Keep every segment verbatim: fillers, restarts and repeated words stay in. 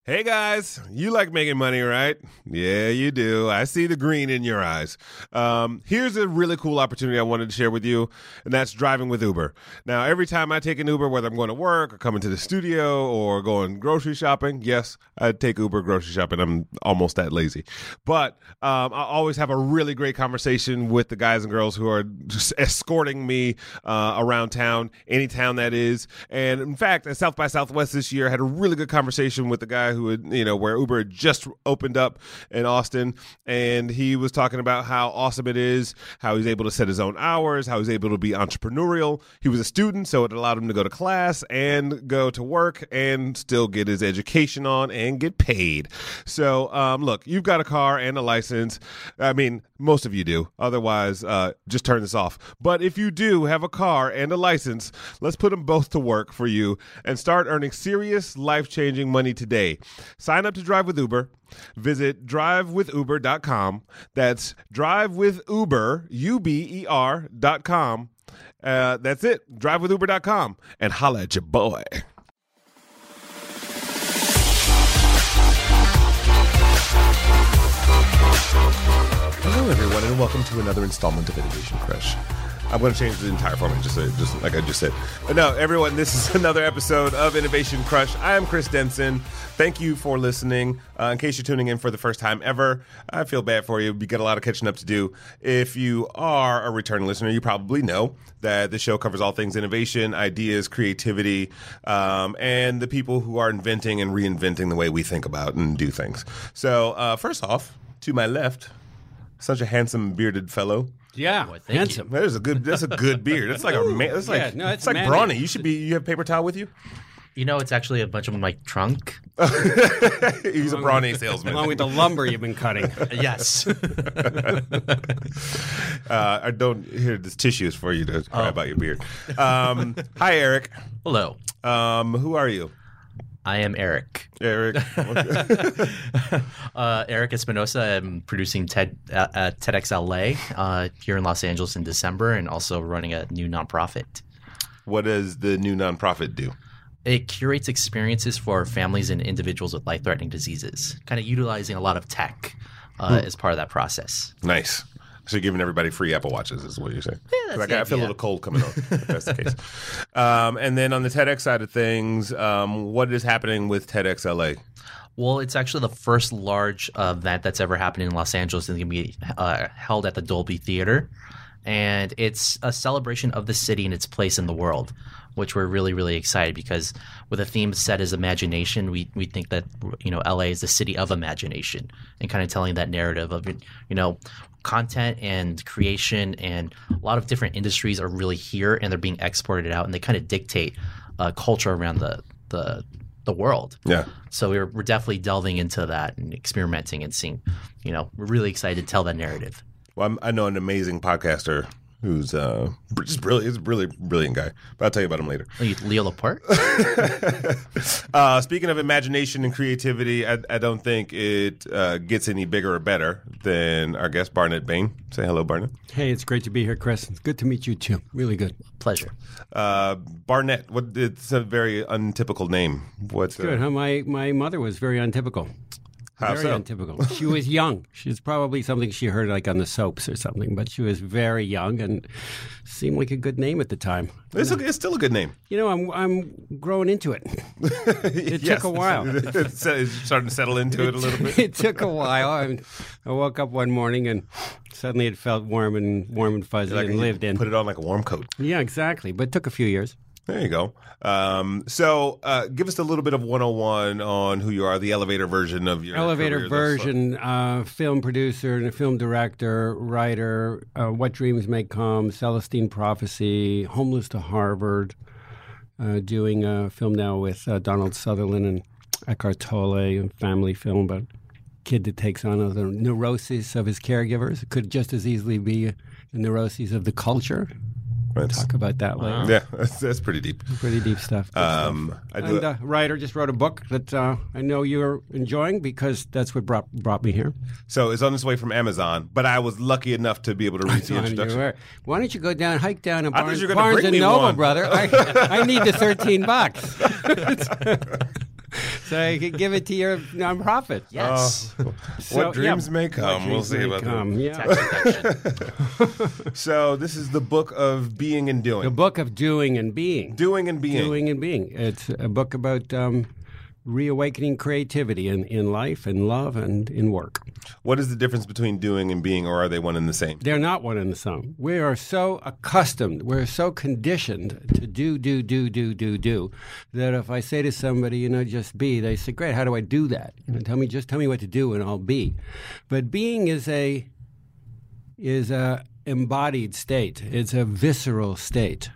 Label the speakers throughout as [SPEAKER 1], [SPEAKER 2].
[SPEAKER 1] Hey guys, you like making money, right? Yeah, you do. I see the green in your eyes. Um, here's a really cool opportunity I wanted to share with you, and that's driving with Uber. Now, every time I take an Uber, whether I'm going to work or coming to the studio or going grocery shopping, yes, I take Uber grocery shopping. I'm almost that lazy. But um, I always have a really great conversation with the guys and girls who are just escorting me uh, around town, any town that is. And in fact, at South by Southwest this year, I had a really good conversation with the guy who had, you know, where Uber had just opened up in Austin, and he was talking about how awesome it is, how he's able to set his own hours, how he's able to be entrepreneurial. He was a student, so it allowed him to go to class and go to work and still get his education on and get paid. So, um, look, you've got a car and a license. I mean, most of you do. Otherwise, uh, just turn this off. But if you do have a car and a license, let's put them both to work for you and start earning serious, life-changing money today. Sign up to Drive with Uber. Visit drive with uber dot com. That's drive with uber, U B E R dot com. Uh, that's it. drive with uber dot com. And holla at your boy. Hello, everyone, and welcome to another installment of Innovation Crush. I'm going to change the entire format, just, so, just like I just said. But no, everyone, this is another episode of Innovation Crush. I am Chris Denson. Thank you for listening. Uh, in case you're tuning in for the first time ever, I feel bad for you. You got a lot of catching up to do. If you are a returning listener, you probably know that the show covers all things innovation, ideas, creativity, um, and the people who are inventing and reinventing the way we think about and do things. So uh, first off, to my left, such a handsome bearded fellow.
[SPEAKER 2] Yeah,
[SPEAKER 3] Boy,
[SPEAKER 2] handsome.
[SPEAKER 1] That is a good. That's a good beard. That's like a man. That's like
[SPEAKER 2] Yeah, no,
[SPEAKER 1] it's
[SPEAKER 2] it's
[SPEAKER 1] like
[SPEAKER 2] manly.
[SPEAKER 1] brawny. You should be. You have paper towel with you.
[SPEAKER 3] You know, it's actually a bunch of my trunk.
[SPEAKER 1] He's a brawny salesman.
[SPEAKER 2] Along with the lumber you've been cutting.
[SPEAKER 3] Yes.
[SPEAKER 1] uh, I don't hear this tissues for you to cry
[SPEAKER 3] Oh.
[SPEAKER 1] about your beard. Um, hi, Eric.
[SPEAKER 3] Hello.
[SPEAKER 1] Um, who are you,
[SPEAKER 3] I am Eric.
[SPEAKER 1] Eric?
[SPEAKER 3] Uh, Eric Espinosa. I'm producing TED uh, at TEDxLA uh, here in Los Angeles in December, and also running a new nonprofit.
[SPEAKER 1] What does the new nonprofit do?
[SPEAKER 3] It curates experiences for families and individuals with life-threatening diseases, kind of utilizing a lot of tech uh, as part of that process.
[SPEAKER 1] Nice. So you're giving everybody free Apple Watches, is what you're saying?
[SPEAKER 3] Yeah, that's
[SPEAKER 1] Like,
[SPEAKER 3] the
[SPEAKER 1] I feel a
[SPEAKER 3] idea.
[SPEAKER 1] little cold coming on, if that's the case. Um, and then on the TEDx side of things, um, what is happening with TEDxLA?
[SPEAKER 3] Well, it's actually the first large uh, event that's ever happened in Los Angeles, and it's going to be uh, held at the Dolby Theater. And it's a celebration of the city and its place in the world, which we're really, really excited because with a theme set as imagination, we, we think that, you know, L A is the city of imagination, and kind of telling that narrative of, you know, content and creation, and a lot of different industries are really here and they're being exported out, and they kind of dictate uh, culture around the, the the world.
[SPEAKER 1] Yeah.
[SPEAKER 3] So we're we're definitely delving into that and experimenting and seeing, you know, we're really excited to tell that narrative.
[SPEAKER 1] Well, I'm, I know an amazing podcaster who's uh, just brilliant. He's a really brilliant guy. But I'll tell you about him later.
[SPEAKER 3] Oh, you, Leo Laporte?
[SPEAKER 1] uh, speaking of imagination and creativity, I, I don't think it uh, gets any bigger or better than our guest, Barnett Bain. Say hello, Barnett.
[SPEAKER 2] Hey, it's great to be here, Chris. It's good to meet you, too. Really good.
[SPEAKER 3] Pleasure.
[SPEAKER 1] Uh, Barnett, what, it's a very untypical name. What's
[SPEAKER 2] Good,
[SPEAKER 1] uh,
[SPEAKER 2] huh? My, my mother was very untypical.
[SPEAKER 1] How
[SPEAKER 2] very
[SPEAKER 1] so?
[SPEAKER 2] untypical. She was young. She's probably something she heard like on the soaps or something, but she was very young and seemed like a good name at the time.
[SPEAKER 1] It's, a, it's still a good name.
[SPEAKER 2] You know, I'm I'm growing into it. It took a while.
[SPEAKER 1] It's it's starting to settle into it a little bit.
[SPEAKER 2] It took a while. I, I woke up one morning and suddenly it felt warm and warm and fuzzy
[SPEAKER 1] Like
[SPEAKER 2] and
[SPEAKER 1] you
[SPEAKER 2] lived in.
[SPEAKER 1] Put it on like a warm coat.
[SPEAKER 2] Yeah, exactly. But it took a few years.
[SPEAKER 1] There you go. Um, so uh, give us a little bit of one oh one on who you are, the elevator version of your
[SPEAKER 2] Elevator
[SPEAKER 1] career thus far.
[SPEAKER 2] version, uh, film producer and a film director, writer, uh, What Dreams May Come, Celestine Prophecy, Homeless to Harvard, uh, doing a film now with uh, Donald Sutherland and Eckhart Tolle, a family film about a kid that takes on the neuroses of his caregivers. It could just as easily be the neuroses of the culture.
[SPEAKER 1] That's-
[SPEAKER 2] Talk about that later.
[SPEAKER 1] Yeah, that's, that's pretty deep.
[SPEAKER 2] Pretty deep stuff. Good
[SPEAKER 1] Um,
[SPEAKER 2] stuff.
[SPEAKER 1] I do.
[SPEAKER 2] And uh, writer just wrote a book that uh, I know you're enjoying because that's what brought brought me here.
[SPEAKER 1] So it's on its way from Amazon, but I was lucky enough to be able to read the
[SPEAKER 2] Son, you
[SPEAKER 1] introduction.
[SPEAKER 2] were- Why don't you go down, hike down to
[SPEAKER 1] I thought
[SPEAKER 2] Barnes,
[SPEAKER 1] you were gonna
[SPEAKER 2] Barnes
[SPEAKER 1] bring
[SPEAKER 2] and
[SPEAKER 1] me
[SPEAKER 2] Noble,
[SPEAKER 1] one.
[SPEAKER 2] brother? I, I need the thirteen bucks. so you could give it to your nonprofit.
[SPEAKER 3] Yes.
[SPEAKER 1] Oh,
[SPEAKER 2] So,
[SPEAKER 1] what dreams
[SPEAKER 2] yeah,
[SPEAKER 1] may
[SPEAKER 2] what
[SPEAKER 1] come. We'll
[SPEAKER 2] dreams
[SPEAKER 1] see
[SPEAKER 2] may
[SPEAKER 1] about
[SPEAKER 2] come,
[SPEAKER 1] that.
[SPEAKER 2] Yeah.
[SPEAKER 3] Tax deduction.
[SPEAKER 1] So this is the book of being and doing.
[SPEAKER 2] The book of doing and being.
[SPEAKER 1] Doing and being.
[SPEAKER 2] Doing and being. It's a book about um, reawakening creativity in, in life, in love, and in work.
[SPEAKER 1] What is the difference between doing and being, or are they one and the same?
[SPEAKER 2] They're not one and the same. We are so accustomed, we're so conditioned to do, do, do, do, do, do, that if I say to somebody, you know, just be, they say, great, how do I do that? You know, tell me, just tell me what to do and I'll be. But being is a is a embodied state. It's a visceral state.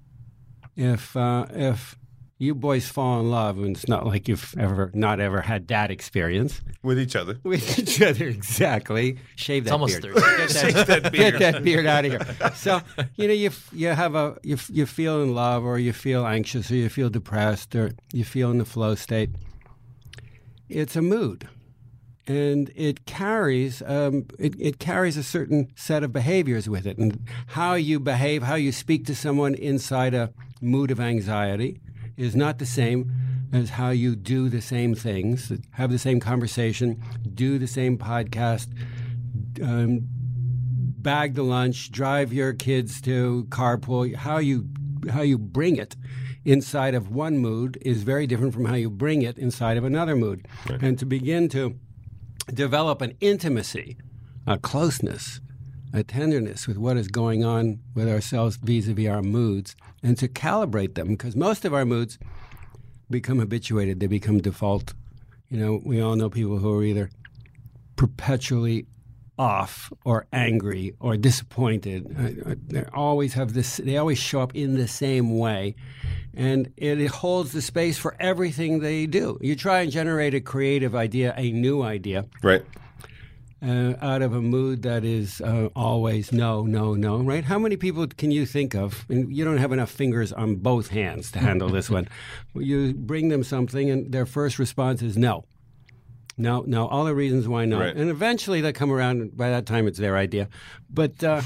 [SPEAKER 2] If uh, if you boys fall in love, and it's not like you've ever not ever had that experience
[SPEAKER 1] With each other.
[SPEAKER 2] with each other, exactly. Shave that
[SPEAKER 3] It's almost
[SPEAKER 2] beard.
[SPEAKER 3] thirty.
[SPEAKER 2] Get that,
[SPEAKER 1] Shave that beard.
[SPEAKER 2] Get that beard out of here. So you know you f- you have a you f- you feel in love, or you feel anxious, or you feel depressed, or you feel in the flow state. It's a mood. And it carries um, it, it carries a certain set of behaviors with it, and how you behave, how you speak to someone inside a mood of anxiety, is not the same as how you do the same things, have the same conversation, do the same podcast, um, bag the lunch, drive your kids to carpool. How you how you bring it inside of one mood is very different from how you bring it inside of another mood, right. And to begin to develop an intimacy, a closeness, a tenderness with what is going on with ourselves vis-a-vis our moods, and to calibrate them, because most of our moods become habituated, they become default. You know, we all know people who are either perpetually off or angry or disappointed. They always have this, they always show up in the same way, and it holds the space for everything they do. You try and generate a creative idea, a new idea,
[SPEAKER 1] Right.
[SPEAKER 2] uh, out of a mood that is uh, always no, no, no, right? How many people can you think of, and you don't have enough fingers on both hands to handle this one, you bring them something and their first response is no. No, no, all the reasons why no.
[SPEAKER 1] Right.
[SPEAKER 2] And eventually they come around, and by that time it's their idea. But uh,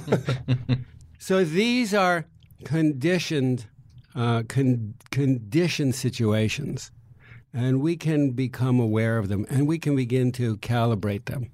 [SPEAKER 2] so these are conditioned, uh, con- conditioned situations, and we can become aware of them, and we can begin to calibrate them.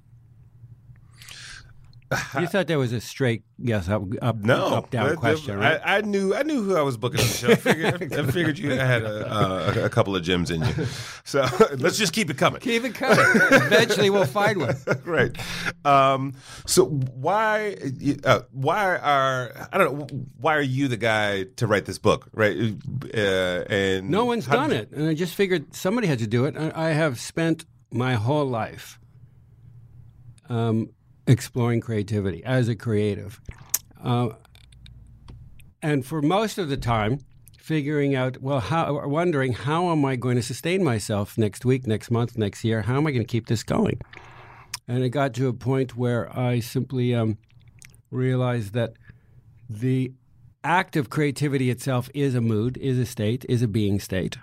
[SPEAKER 2] You thought there was a straight yes, up, up,
[SPEAKER 1] No,
[SPEAKER 2] up down
[SPEAKER 1] that-
[SPEAKER 2] question,
[SPEAKER 1] I,
[SPEAKER 2] right?
[SPEAKER 1] I knew I knew who I was booking on the show. I figured, I figured you had a, uh, a, a couple of gems in you. So let's just keep it coming.
[SPEAKER 2] Keep it coming. Eventually we'll find one.
[SPEAKER 1] Right. Um, so why uh, why are I don't know why are you the guy to write this book, right? Uh, and
[SPEAKER 2] No one's
[SPEAKER 1] how
[SPEAKER 2] done
[SPEAKER 1] did-
[SPEAKER 2] it, and I just figured somebody had to do it. I, I have spent my whole life um, exploring creativity as a creative, uh, and for most of the time, figuring out well, how wondering how am I going to sustain myself next week, next month, next year? How am I going to keep this going? And it got to a point where I simply um, realized that the act of creativity itself is a mood, is a state, is a being state.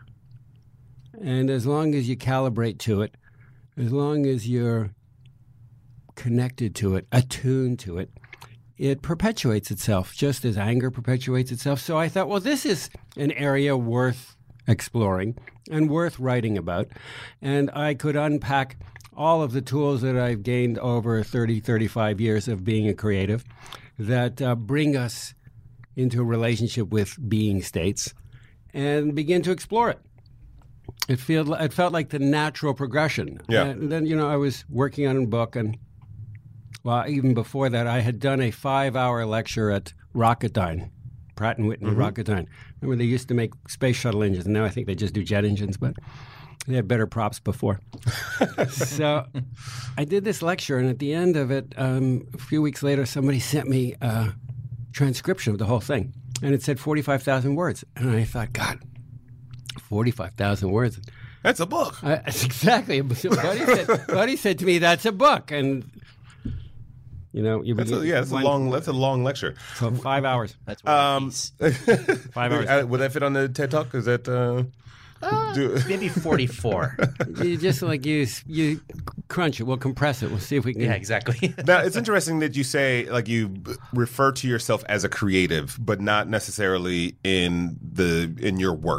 [SPEAKER 2] And as long as you calibrate to it, as long as you're connected to it, attuned to it, it perpetuates itself, just as anger perpetuates itself. So I thought, well, this is an area worth exploring and worth writing about. And I could unpack all of the tools that I've gained over thirty, thirty-five years of being a creative that uh, bring us into a relationship with being states and begin to explore it. It felt, it felt like the natural progression.
[SPEAKER 1] Yeah.
[SPEAKER 2] And then, you know, I was working on a book, and well, even before that, I had done a five-hour lecture at Rocketdyne, Pratt and Whitney
[SPEAKER 1] Mm-hmm.
[SPEAKER 2] Rocketdyne. Remember, they used to make space shuttle engines, and now I think they just do jet engines, but they had better props before. So I did this lecture, and at the end of it, um, a few weeks later, somebody sent me a transcription of the whole thing, and it said forty-five thousand words. And I thought, God, forty-five thousand words.
[SPEAKER 1] That's a book.
[SPEAKER 2] I, that's exactly. Buddy said, Buddy said to me, that's a book. And, you know, you
[SPEAKER 1] That's a, yeah, that's a
[SPEAKER 2] one-
[SPEAKER 1] long. That's a long lecture.
[SPEAKER 2] So five hours.
[SPEAKER 3] That's one
[SPEAKER 1] Um,
[SPEAKER 3] piece.
[SPEAKER 2] Five hours.
[SPEAKER 1] Uh, Would that fit on the TED Talk? Is that uh, do,
[SPEAKER 3] Maybe forty-four.
[SPEAKER 2] You just like you you crunch it. We'll compress it. We'll see if we can.
[SPEAKER 3] Yeah, exactly.
[SPEAKER 1] now it's interesting that you say like you b- refer to yourself as a creative, but not necessarily in the in your work.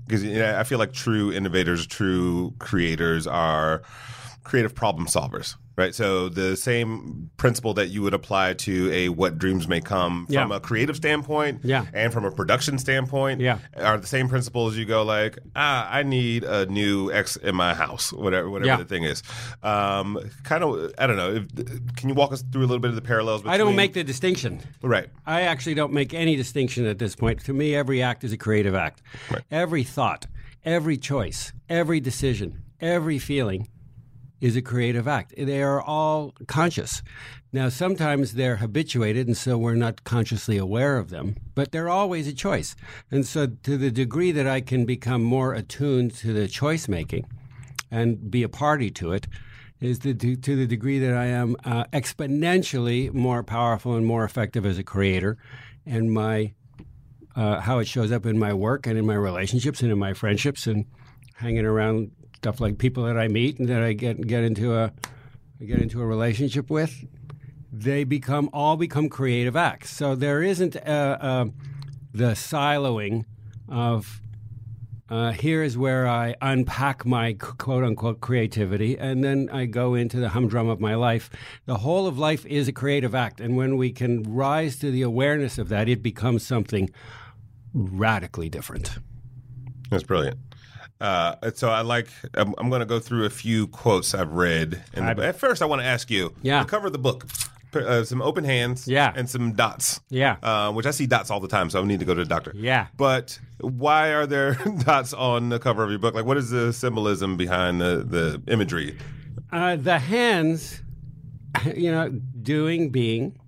[SPEAKER 1] Because you know, I feel like true innovators, true creators are creative problem solvers, right? So the same principle that you would apply to a What Dreams May Come
[SPEAKER 2] Yeah.
[SPEAKER 1] from a creative standpoint
[SPEAKER 2] Yeah.
[SPEAKER 1] and from a production standpoint
[SPEAKER 2] Yeah.
[SPEAKER 1] are the same principles. You go like, ah, I need a new X in my house, whatever whatever
[SPEAKER 2] Yeah.
[SPEAKER 1] the thing is. Um, kind of, I don't know. If, can you walk us through a little bit of the parallels between...
[SPEAKER 2] I don't make the distinction.
[SPEAKER 1] Right.
[SPEAKER 2] I actually don't make any distinction at this point. To me, every act is a creative act.
[SPEAKER 1] Right.
[SPEAKER 2] Every thought, every choice, every decision, every feeling is a creative act. They are all conscious. Now, sometimes they're habituated, and so we're not consciously aware of them, but they're always a choice. And so to the degree that I can become more attuned to the choice making and be a party to it, is the, to, to the degree that I am uh, exponentially more powerful and more effective as a creator, and my uh, how it shows up in my work and in my relationships and in my friendships and hanging around stuff like people that I meet and that I get get into a I get into a relationship with. They become all become creative acts. So there isn't uh, uh, the siloing of uh, here is where I unpack my quote unquote creativity, and then I go into the humdrum of my life. The whole of life is a creative act, and when we can rise to the awareness of that, it becomes something radically different.
[SPEAKER 1] That's brilliant. Uh, so I like. I'm, I'm going to go through a few quotes I've read. And
[SPEAKER 2] Right.
[SPEAKER 1] at first, I want to ask you.
[SPEAKER 2] Yeah.
[SPEAKER 1] The cover of the book, uh, some open hands.
[SPEAKER 2] Yeah.
[SPEAKER 1] And some dots.
[SPEAKER 2] Yeah.
[SPEAKER 1] Uh, which I see dots all the time, so I need to go to the doctor.
[SPEAKER 2] Yeah.
[SPEAKER 1] But why are there dots on the cover of your book? Like, what is the symbolism behind the the imagery?
[SPEAKER 2] Uh, the hands, you know, doing, being.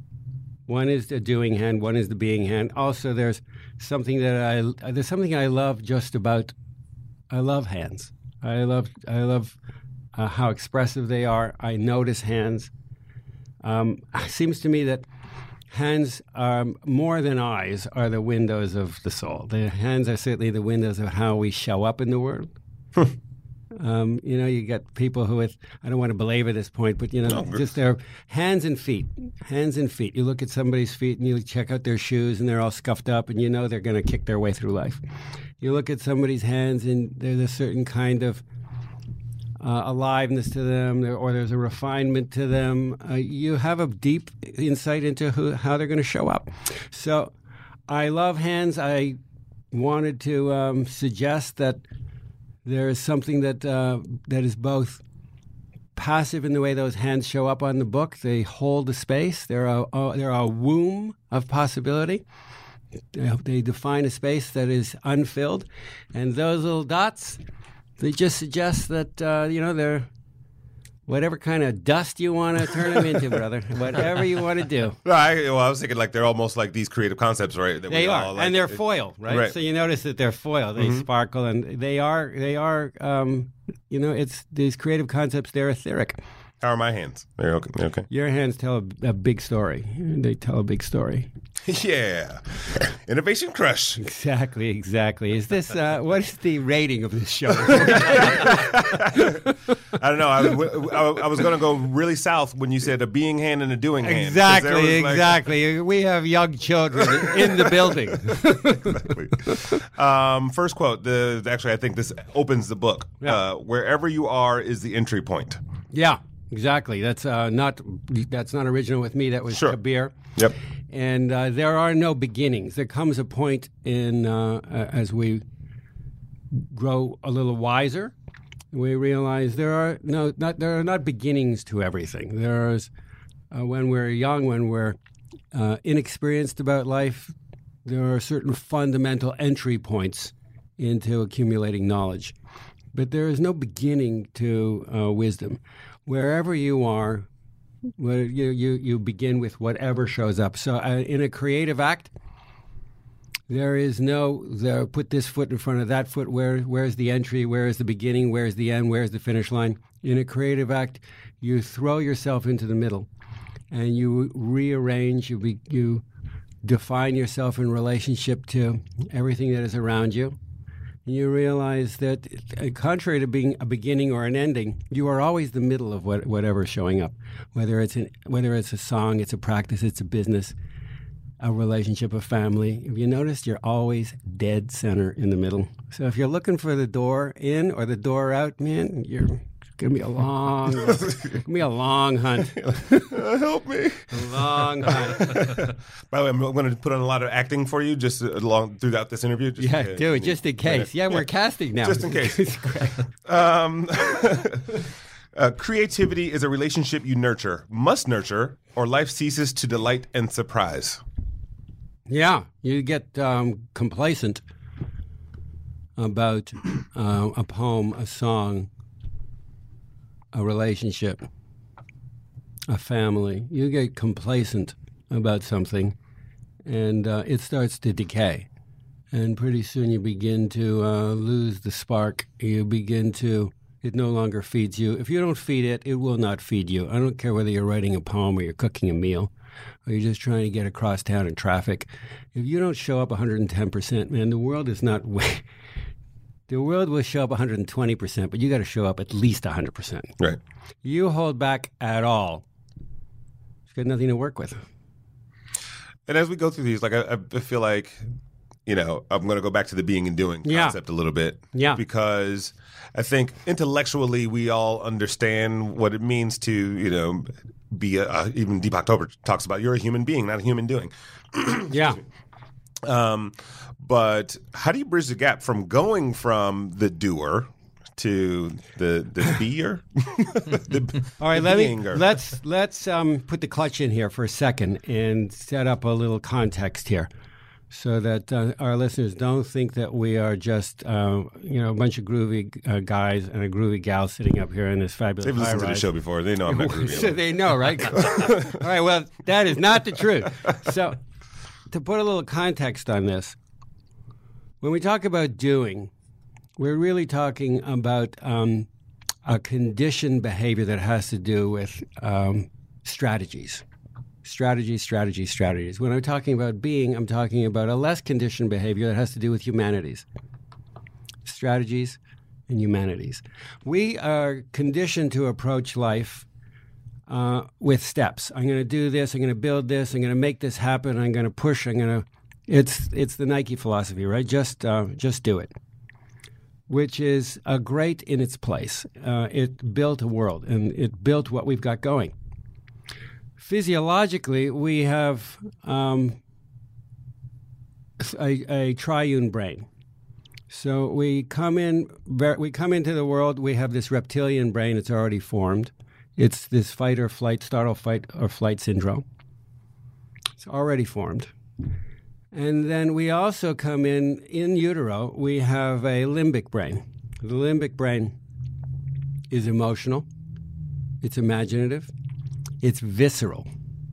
[SPEAKER 2] One is the doing hand, one is the being hand. Also, there's something that I there's something I love just about. I love hands. I love I love uh, how expressive they are. I notice hands. Um, it seems to me that hands are more than eyes are the windows of the soul. The hands are certainly the windows of how we show up in the world. Um, you know, you get people who, with, I don't want to belabor this point, but, you know,
[SPEAKER 1] No.
[SPEAKER 2] just their hands and feet, hands and feet. You look at somebody's feet and you check out their shoes and they're all scuffed up and you know they're going to kick their way through life. You look at somebody's hands and there's a certain kind of uh, aliveness to them, there, or there's a refinement to them. Uh, you have a deep insight into who, how they're going to show up. So I love hands. I wanted to um, suggest that there is something that uh, that is both passive in the way those hands show up on the book. They hold the space. They're a, a, they're a womb of possibility. They, they define a space that is unfilled. And those little dots, they just suggest that, uh, you know, they're whatever kind of dust you want to turn them into, brother. Whatever you want to do.
[SPEAKER 1] No, I, well, I was thinking like they're almost like these creative concepts, right? That
[SPEAKER 2] They
[SPEAKER 1] we
[SPEAKER 2] are,
[SPEAKER 1] all, like,
[SPEAKER 2] and they're foil, right?
[SPEAKER 1] Right.
[SPEAKER 2] So you notice that they're foil. They sparkle, and they are, they are, um, you know, it's these creative concepts. They're etheric.
[SPEAKER 1] How are my hands? They're okay. They're okay.
[SPEAKER 2] Your hands tell a, a big story. They tell a big story.
[SPEAKER 1] Yeah. Innovation Crush.
[SPEAKER 2] Exactly, exactly. Is this uh, what is the rating of this show?
[SPEAKER 1] I don't know. I, was- I, I was going to go really south when you said a being hand and a doing hand. 'Cause there
[SPEAKER 2] Exactly,
[SPEAKER 1] was, like-
[SPEAKER 2] exactly. We have young children in the building.
[SPEAKER 1] Exactly. Um, first quote. The actually, I think this opens the book.
[SPEAKER 2] Yeah.
[SPEAKER 1] Uh, wherever you are is the entry point.
[SPEAKER 2] Yeah, exactly. That's uh, not that's not original with me. That was
[SPEAKER 1] Sure.
[SPEAKER 2] Kabir.
[SPEAKER 1] Yep.
[SPEAKER 2] And uh, there are no beginnings. There comes a point in uh, uh, as we grow a little wiser, we realize there are no not there are not beginnings to everything. There's uh, when we're young, when we're uh, inexperienced about life, there are certain fundamental entry points into accumulating knowledge. But there is no beginning to uh, wisdom. Wherever you are, where you, you, you begin with whatever shows up. So uh, in a creative act, there is no, there, put this foot in front of that foot. Where Where's the entry? Where is the beginning? Where's the end? Where's the finish line? In a creative act, you throw yourself into the middle and you rearrange, you, be, you define yourself in relationship to everything that is around you. You realize that, uh, contrary to being a beginning or an ending, you are always the middle of what, whatever's showing up. Whether it's an, whether it's a song, it's a practice, it's a business, a relationship, a family, if you notice, you're always dead center in the middle. So if you're looking for the door in or the door out, man, you're gonna be a long, gonna be a long hunt.
[SPEAKER 1] Uh, help me.
[SPEAKER 2] A long hunt.
[SPEAKER 1] By the way, I'm going to put on a lot of acting for you just along throughout this interview. Just
[SPEAKER 2] Yeah, do it just in case. Yeah, we're
[SPEAKER 1] Yeah.
[SPEAKER 2] casting now.
[SPEAKER 1] Just in case.
[SPEAKER 2] It's great.
[SPEAKER 1] Um, uh, creativity is a relationship you nurture, must nurture, or life ceases to delight and surprise.
[SPEAKER 2] Yeah, you get um, complacent about uh, a poem, a song, a relationship, a family. You get complacent about something, and uh, it starts to decay. And pretty soon you begin to uh, lose the spark. You begin to, it no longer feeds you. If you don't feed it, it will not feed you. I don't care whether you're writing a poem or you're cooking a meal, or you're just trying to get across town in traffic. If you don't show up one hundred ten percent, man, the world is not... The world will show up one hundred twenty percent, but you got to show up at least one hundred percent.
[SPEAKER 1] Right.
[SPEAKER 2] You hold back at all, you've got nothing to work with.
[SPEAKER 1] And as we go through these, like I, I feel like, you know, I'm going to go back to the being and doing
[SPEAKER 2] Yeah.
[SPEAKER 1] concept a little bit.
[SPEAKER 2] Yeah.
[SPEAKER 1] Because I think intellectually we all understand what it means to, you know, be a, uh, even Deepak Chopra talks about you're a human being, not a human doing.
[SPEAKER 2] Yeah.
[SPEAKER 1] Um, but how do you bridge the gap from going from the doer to the the beer? the,
[SPEAKER 2] All right,
[SPEAKER 1] the
[SPEAKER 2] let me
[SPEAKER 1] being-er?
[SPEAKER 2] let's let's um, put the clutch in here for a second and set up a little context here, so that uh, our listeners don't think that we are just uh, you know a bunch of groovy uh, guys and a groovy gal sitting up here in this fabulous.
[SPEAKER 1] They've listened to the
[SPEAKER 2] high-rise.
[SPEAKER 1] show before. They know I'm not groovy.
[SPEAKER 2] So they know, right? All right, well, that is not the truth. So, to put a little context on this, when we talk about doing, we're really talking about um, a conditioned behavior that has to do with um, strategies. Strategies, strategies, strategies. When I'm talking about being, I'm talking about a less conditioned behavior that has to do with humanities. Strategies and humanities. We are conditioned to approach life Uh, with steps. I'm going to do this. I'm going to build this. I'm going to make this happen. I'm going to push. I'm going to. It's it's the Nike philosophy, right? Just uh, just do it, which is a great in its place. Uh, it built a world, and it built what we've got going. Physiologically, we have um, a, a triune brain. So we come in. We come into the world. We have this reptilian brain. It's already formed. It's this fight or flight, startle, fight or flight syndrome. It's already formed. And then we also come in, in utero, we have a limbic brain. The limbic brain is emotional, it's imaginative, it's visceral,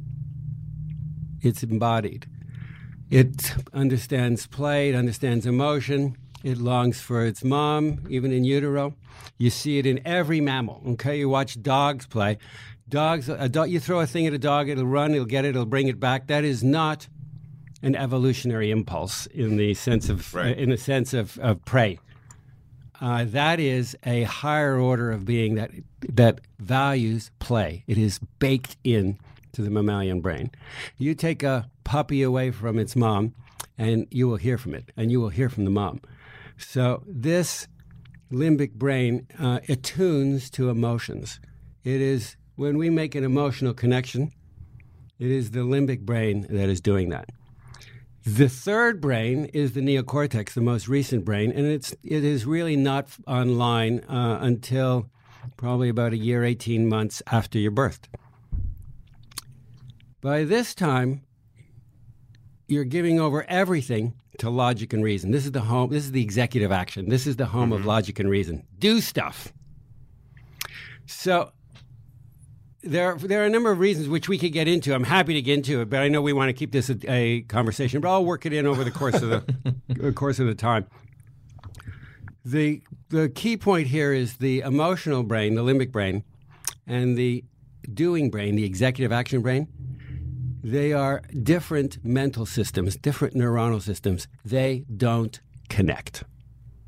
[SPEAKER 2] it's embodied. It understands play, it understands emotion, it longs for its mom, even in utero. You see it in every mammal, okay? You watch dogs play. Dogs, a dog, you throw a thing at a dog, it'll run, it'll get it, it'll bring it back. That is not an evolutionary impulse in the sense of
[SPEAKER 1] Right.
[SPEAKER 2] uh, in the sense of, of prey. Uh, that is a higher order of being that that values play. It is baked in to the mammalian brain. You take a puppy away from its mom, and you will hear from it, and you will hear from the mom. So this limbic brain uh, attunes to emotions. It is when we make an emotional connection, it is the limbic brain that is doing that. The third brain is the neocortex, the most recent brain, and it's it is really not online uh, until probably about a year, eighteen months after you're birthed. By this time, you're giving over everything to logic and reason. This is the home. This is the executive action. This is the home mm-hmm. of logic and reason. Do stuff. So there, there are a number of reasons which we could get into. I'm happy to get into it, but I know we want to keep this a, a conversation. But I'll work it in over the course of the course of the time. The the key point here is the emotional brain, the limbic brain, and the doing brain, the executive action brain. They are different mental systems, different neuronal systems. They don't connect.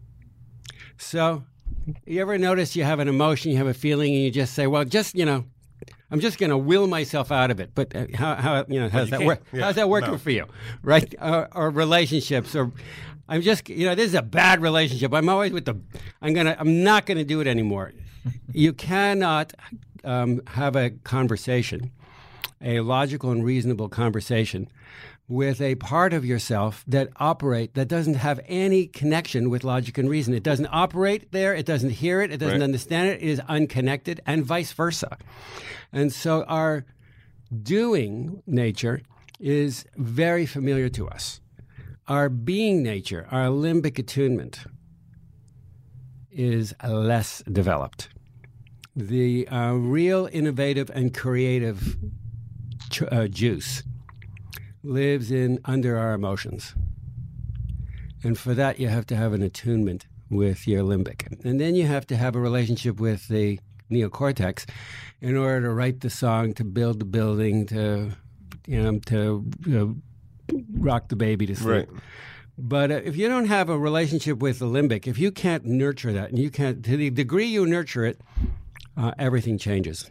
[SPEAKER 2] So, you ever notice you have an emotion, you have a feeling, and you just say, well, just, you know, I'm just going to will myself out of it. But uh, how, how you know how's
[SPEAKER 1] you
[SPEAKER 2] that
[SPEAKER 1] can't.
[SPEAKER 2] work?
[SPEAKER 1] Yeah.
[SPEAKER 2] How's that working
[SPEAKER 1] No.
[SPEAKER 2] for you, right? Or, or relationships, or I'm just you know this is a bad relationship. I'm always with the. I'm gonna. I'm not going to do it anymore. You cannot um, have a conversation, a logical and reasonable conversation, with a part of yourself that operate that doesn't have any connection with logic and reason. It doesn't operate there. It doesn't hear it. It doesn't
[SPEAKER 1] Right.
[SPEAKER 2] understand it. It is unconnected, and vice versa. And so our doing nature is very familiar to us. Our being nature, our limbic attunement, is less developed. The uh, real innovative and creative ch- uh, juice lives in under our emotions. And for that, you have to have an attunement with your limbic. And then you have to have a relationship with the neocortex in order to write the song, to build the building, to, you know, to you know, rock the baby to sleep.
[SPEAKER 1] Right.
[SPEAKER 2] But uh, if you don't have a relationship with the limbic, if you can't nurture that, and you can't, to the degree you nurture it, uh, everything changes.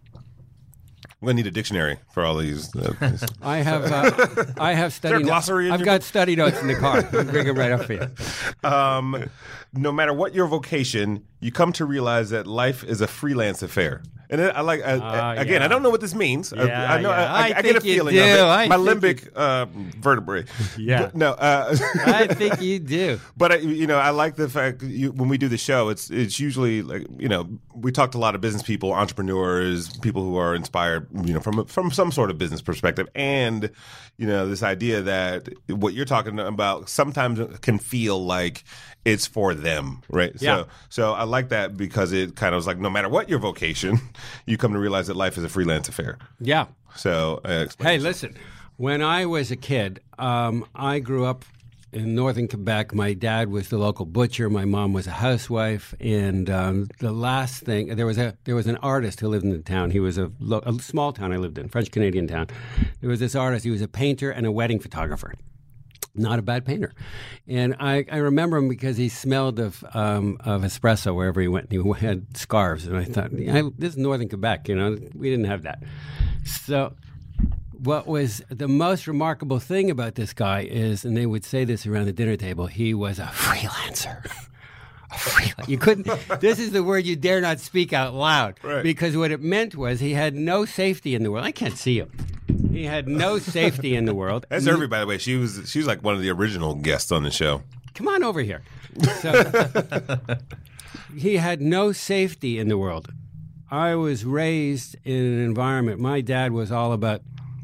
[SPEAKER 1] I'm gonna need a dictionary for all these. Uh, these-
[SPEAKER 2] I have uh, I have study
[SPEAKER 1] there a glossary in
[SPEAKER 2] I've
[SPEAKER 1] your
[SPEAKER 2] got study notes in the car. I'll bring them right up for you.
[SPEAKER 1] um, no matter what your vocation, you come to realize that life is a freelance affair. And I like I,
[SPEAKER 2] Ah,
[SPEAKER 1] again.
[SPEAKER 2] yeah.
[SPEAKER 1] I don't know what this means. I-
[SPEAKER 2] Yeah,
[SPEAKER 1] I, know.
[SPEAKER 2] yeah.
[SPEAKER 1] I, I,
[SPEAKER 2] I
[SPEAKER 1] I get a
[SPEAKER 2] think you
[SPEAKER 1] feeling
[SPEAKER 2] do.
[SPEAKER 1] of it.
[SPEAKER 2] I
[SPEAKER 1] My
[SPEAKER 2] think
[SPEAKER 1] limbic uh, vertebrae.
[SPEAKER 2] Yeah.
[SPEAKER 1] But, no. Uh,
[SPEAKER 2] I think you do.
[SPEAKER 1] But I, you know, I like the fact you, when we do the show, it's it's usually like you know we talk to a lot of business people, entrepreneurs, people who are inspired, you know, from from some sort of business perspective, and you know this idea that what you're talking about sometimes can feel like it's for them, right?
[SPEAKER 2] Yeah.
[SPEAKER 1] So so I like that because it kind of was like no matter what your vocation, you come to realize that life is a freelance affair.
[SPEAKER 2] Yeah.
[SPEAKER 1] So uh, explain
[SPEAKER 2] Hey,
[SPEAKER 1] yourself.
[SPEAKER 2] listen. When I was a kid, um, I grew up in northern Quebec. My dad was the local butcher. My mom was a housewife. And um, the last thing there was a there was an artist who lived in the town. He was a, lo- a small town I lived in, French Canadian town. There was this artist. He was a painter and a wedding photographer. Not a bad painter, and I, I remember him because he smelled of um, of espresso wherever he went. He had scarves, and I thought, I, this is northern Quebec. You know, we didn't have that. So what was the most remarkable thing about this guy is, and they would say this around the dinner table, he was a freelancer. A freelancer. You couldn't, this is the word you dare not speak out loud.
[SPEAKER 1] Right.
[SPEAKER 2] Because what it meant was he had no safety in the world. I can't see him. He had no safety in the world.
[SPEAKER 1] That's Irvy, by the way. She was she's like one of the original guests on the show.
[SPEAKER 2] Come on over here. So, he had no safety in the world. I was raised in an environment. My dad was all about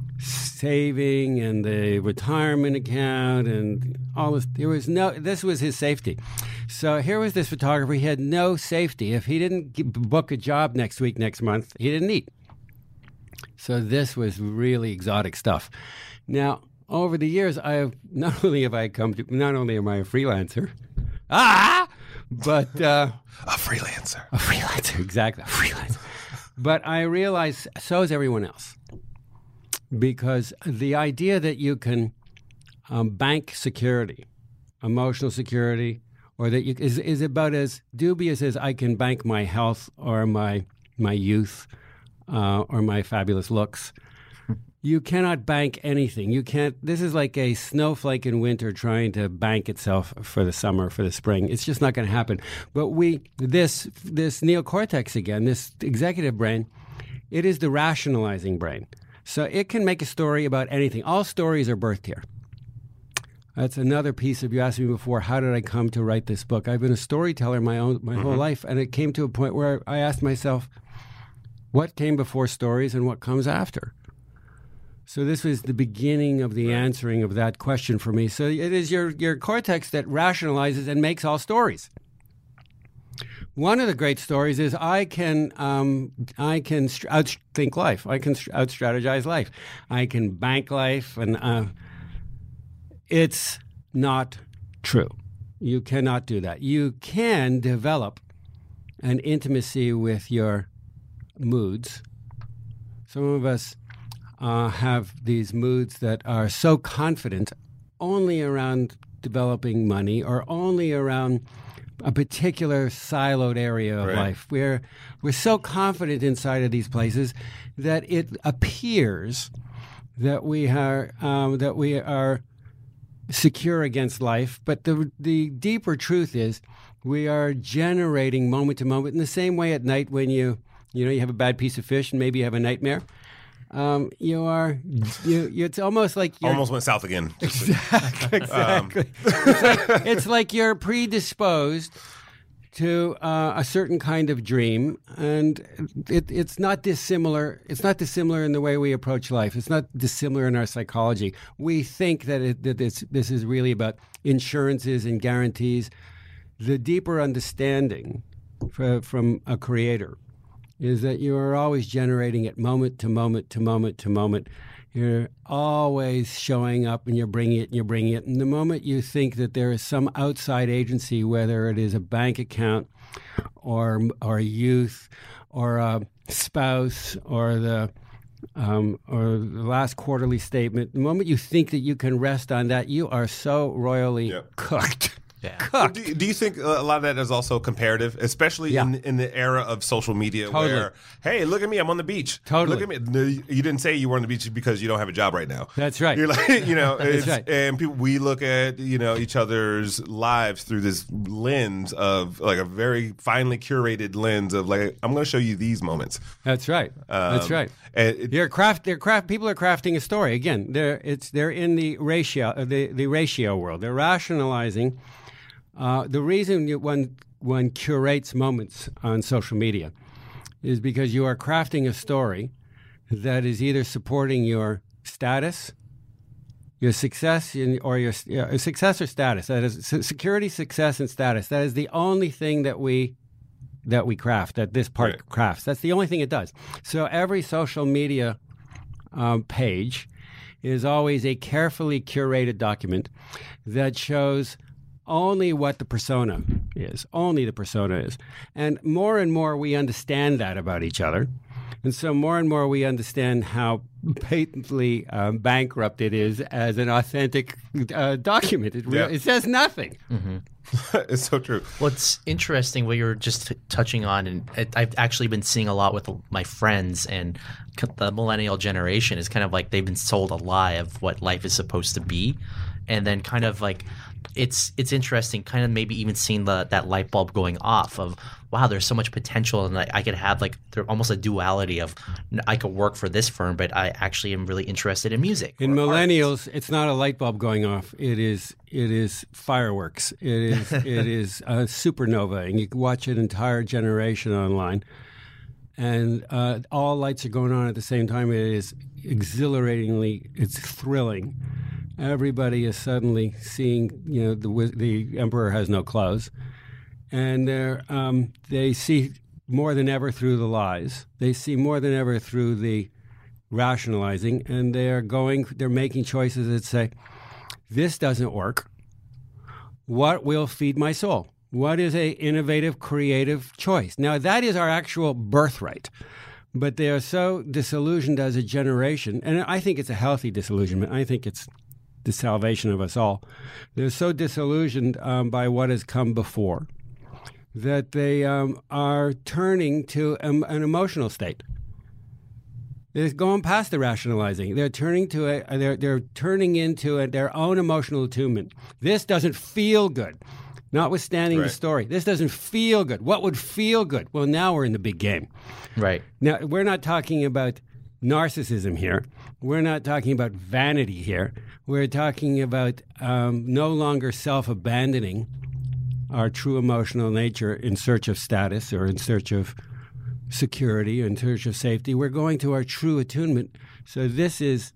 [SPEAKER 2] saving and the retirement account and all this. There was no. This was his safety. So here was this photographer. He had no safety. If he didn't g- book a job next week, next month, he didn't eat. So this was really exotic stuff. Now, over the years, I have not only have I come to, not only am I a freelancer, ah, but uh,
[SPEAKER 1] A freelancer.
[SPEAKER 2] a freelancer, exactly, a freelancer. But I realize so is everyone else, because the idea that you can um, bank security, emotional security, or that you is is about as dubious as I can bank my health or my my youth. Uh, or my fabulous looks. You cannot bank anything. You can't. This is like a snowflake in winter trying to bank itself for the summer, for the spring. It's just not going to happen. But we, this this neocortex again, this executive brain, it is the rationalizing brain. So it can make a story about anything. All stories are birthed here. That's another piece of, you asked me before, how did I come to write this book? I've been a storyteller my own my whole life, and it came to a point where I asked myself, what came before stories and what comes after? So this was the beginning of the answering of that question for me. So it is your, your cortex that rationalizes and makes all stories. One of the great stories is I can um, I can st- outthink life. I can st- out-strategize life. I can bank life, and uh, it's not true. You cannot do that. You can develop an intimacy with your moods. Some of us uh, have these moods that are so confident only around developing money or only around a particular siloed area of
[SPEAKER 1] Right.
[SPEAKER 2] life. We're we're so confident inside of these places that it appears that we are um, that we are secure against life. But the the deeper truth is we are generating moment to moment in the same way at night when you you know you have a bad piece of fish and maybe you have a nightmare. Um, you are you, you. It's almost like you're
[SPEAKER 1] Almost went south again.
[SPEAKER 2] exactly. exactly. it's, like, it's like you're predisposed to uh, a certain kind of dream, and it, it's not dissimilar. It's not dissimilar in the way we approach life. It's not dissimilar in our psychology. We think that, it, that this this is really about insurances and guarantees. The deeper understanding for, from a creator is that you are always generating it moment to moment to moment to moment. You're always showing up and you're bringing it and you're bringing it. And the moment you think that there is some outside agency, whether it is a bank account or or youth or a spouse or the um, or the last quarterly statement, the moment you think that you can rest on that, you are so royally
[SPEAKER 1] Yep.
[SPEAKER 2] cooked.
[SPEAKER 3] Yeah.
[SPEAKER 1] Do you, do you think a lot of that is also comparative, especially
[SPEAKER 2] Yeah.
[SPEAKER 1] in in the era of social media,
[SPEAKER 2] Totally.
[SPEAKER 1] where hey, look at me, I'm on the beach.
[SPEAKER 2] Totally.
[SPEAKER 1] Look at me. No, you didn't say you were on the beach because you don't have a job right now.
[SPEAKER 2] That's right.
[SPEAKER 1] You're like, you know, it's,
[SPEAKER 2] right.
[SPEAKER 1] and people, we look at you know each other's lives through this lens of like a very finely curated lens of like I'm going to show you these moments.
[SPEAKER 2] That's right. That's
[SPEAKER 1] Um,
[SPEAKER 2] right.
[SPEAKER 1] And it,
[SPEAKER 2] They're craft. They're craft. People are crafting a story. Again, they're it's they're in the ratio. uh, The the ratio world. They're rationalizing. Uh, the reason you, one one curates moments on social media is because you are crafting a story that is either supporting your status, your success, in, or your uh, success or status. That is se- security, success, and status. That is the only thing that we that we craft. That this part
[SPEAKER 1] Right.
[SPEAKER 2] crafts. That's the only thing it does. So every social media um, page is always a carefully curated document that shows only what the persona is, only the persona is. And more and more we understand that about each other. And so more and more we understand how patently um, bankrupt it is as an authentic uh, document. It, re-
[SPEAKER 1] Yeah.
[SPEAKER 2] it says nothing.
[SPEAKER 1] it's so true.
[SPEAKER 3] What's interesting, what you were just t- touching on, and it, I've actually been seeing a lot with my friends and c- the millennial generation, is kind of like they've been sold a lie of what life is supposed to be, and then kind of like it's it's interesting, kind of maybe even seeing the that light bulb going off of wow, there's so much potential, and I, I could have like there almost a duality of I could work for this firm, but I actually am really interested in music.
[SPEAKER 2] In
[SPEAKER 3] or art.
[SPEAKER 2] millennials, it's not a light bulb going off. It is it is fireworks. It is it is a supernova, and you can watch an entire generation online, and uh, all lights are going on at the same time. It is exhilaratingly, it's thrilling. Everybody is suddenly seeing, you know, the wiz- the emperor has no clothes, and they're um, they see more than ever through the lies. They see more than ever through the rationalizing, and they're going, they're making choices that say, this doesn't work. What will feed my soul? What is a innovative, creative choice? Now, that is our actual birthright, but they are so disillusioned as a generation, and I think it's a healthy disillusionment. I think it's the salvation of us all. They're so disillusioned um, by what has come before that they um, are turning to um, an emotional state. They're going past the rationalizing. They're turning to a. They're they're turning into a, their own emotional attunement. This doesn't feel good, notwithstanding
[SPEAKER 1] Right.
[SPEAKER 2] the story. This doesn't feel good. What would feel good? Well, now we're in the big game.
[SPEAKER 3] Right.
[SPEAKER 2] Now we're not talking about narcissism here. We're not talking about vanity here. We're talking about um, no longer self-abandoning our true emotional nature in search of status or in search of security, in search of safety. We're going to our true attunement. So this is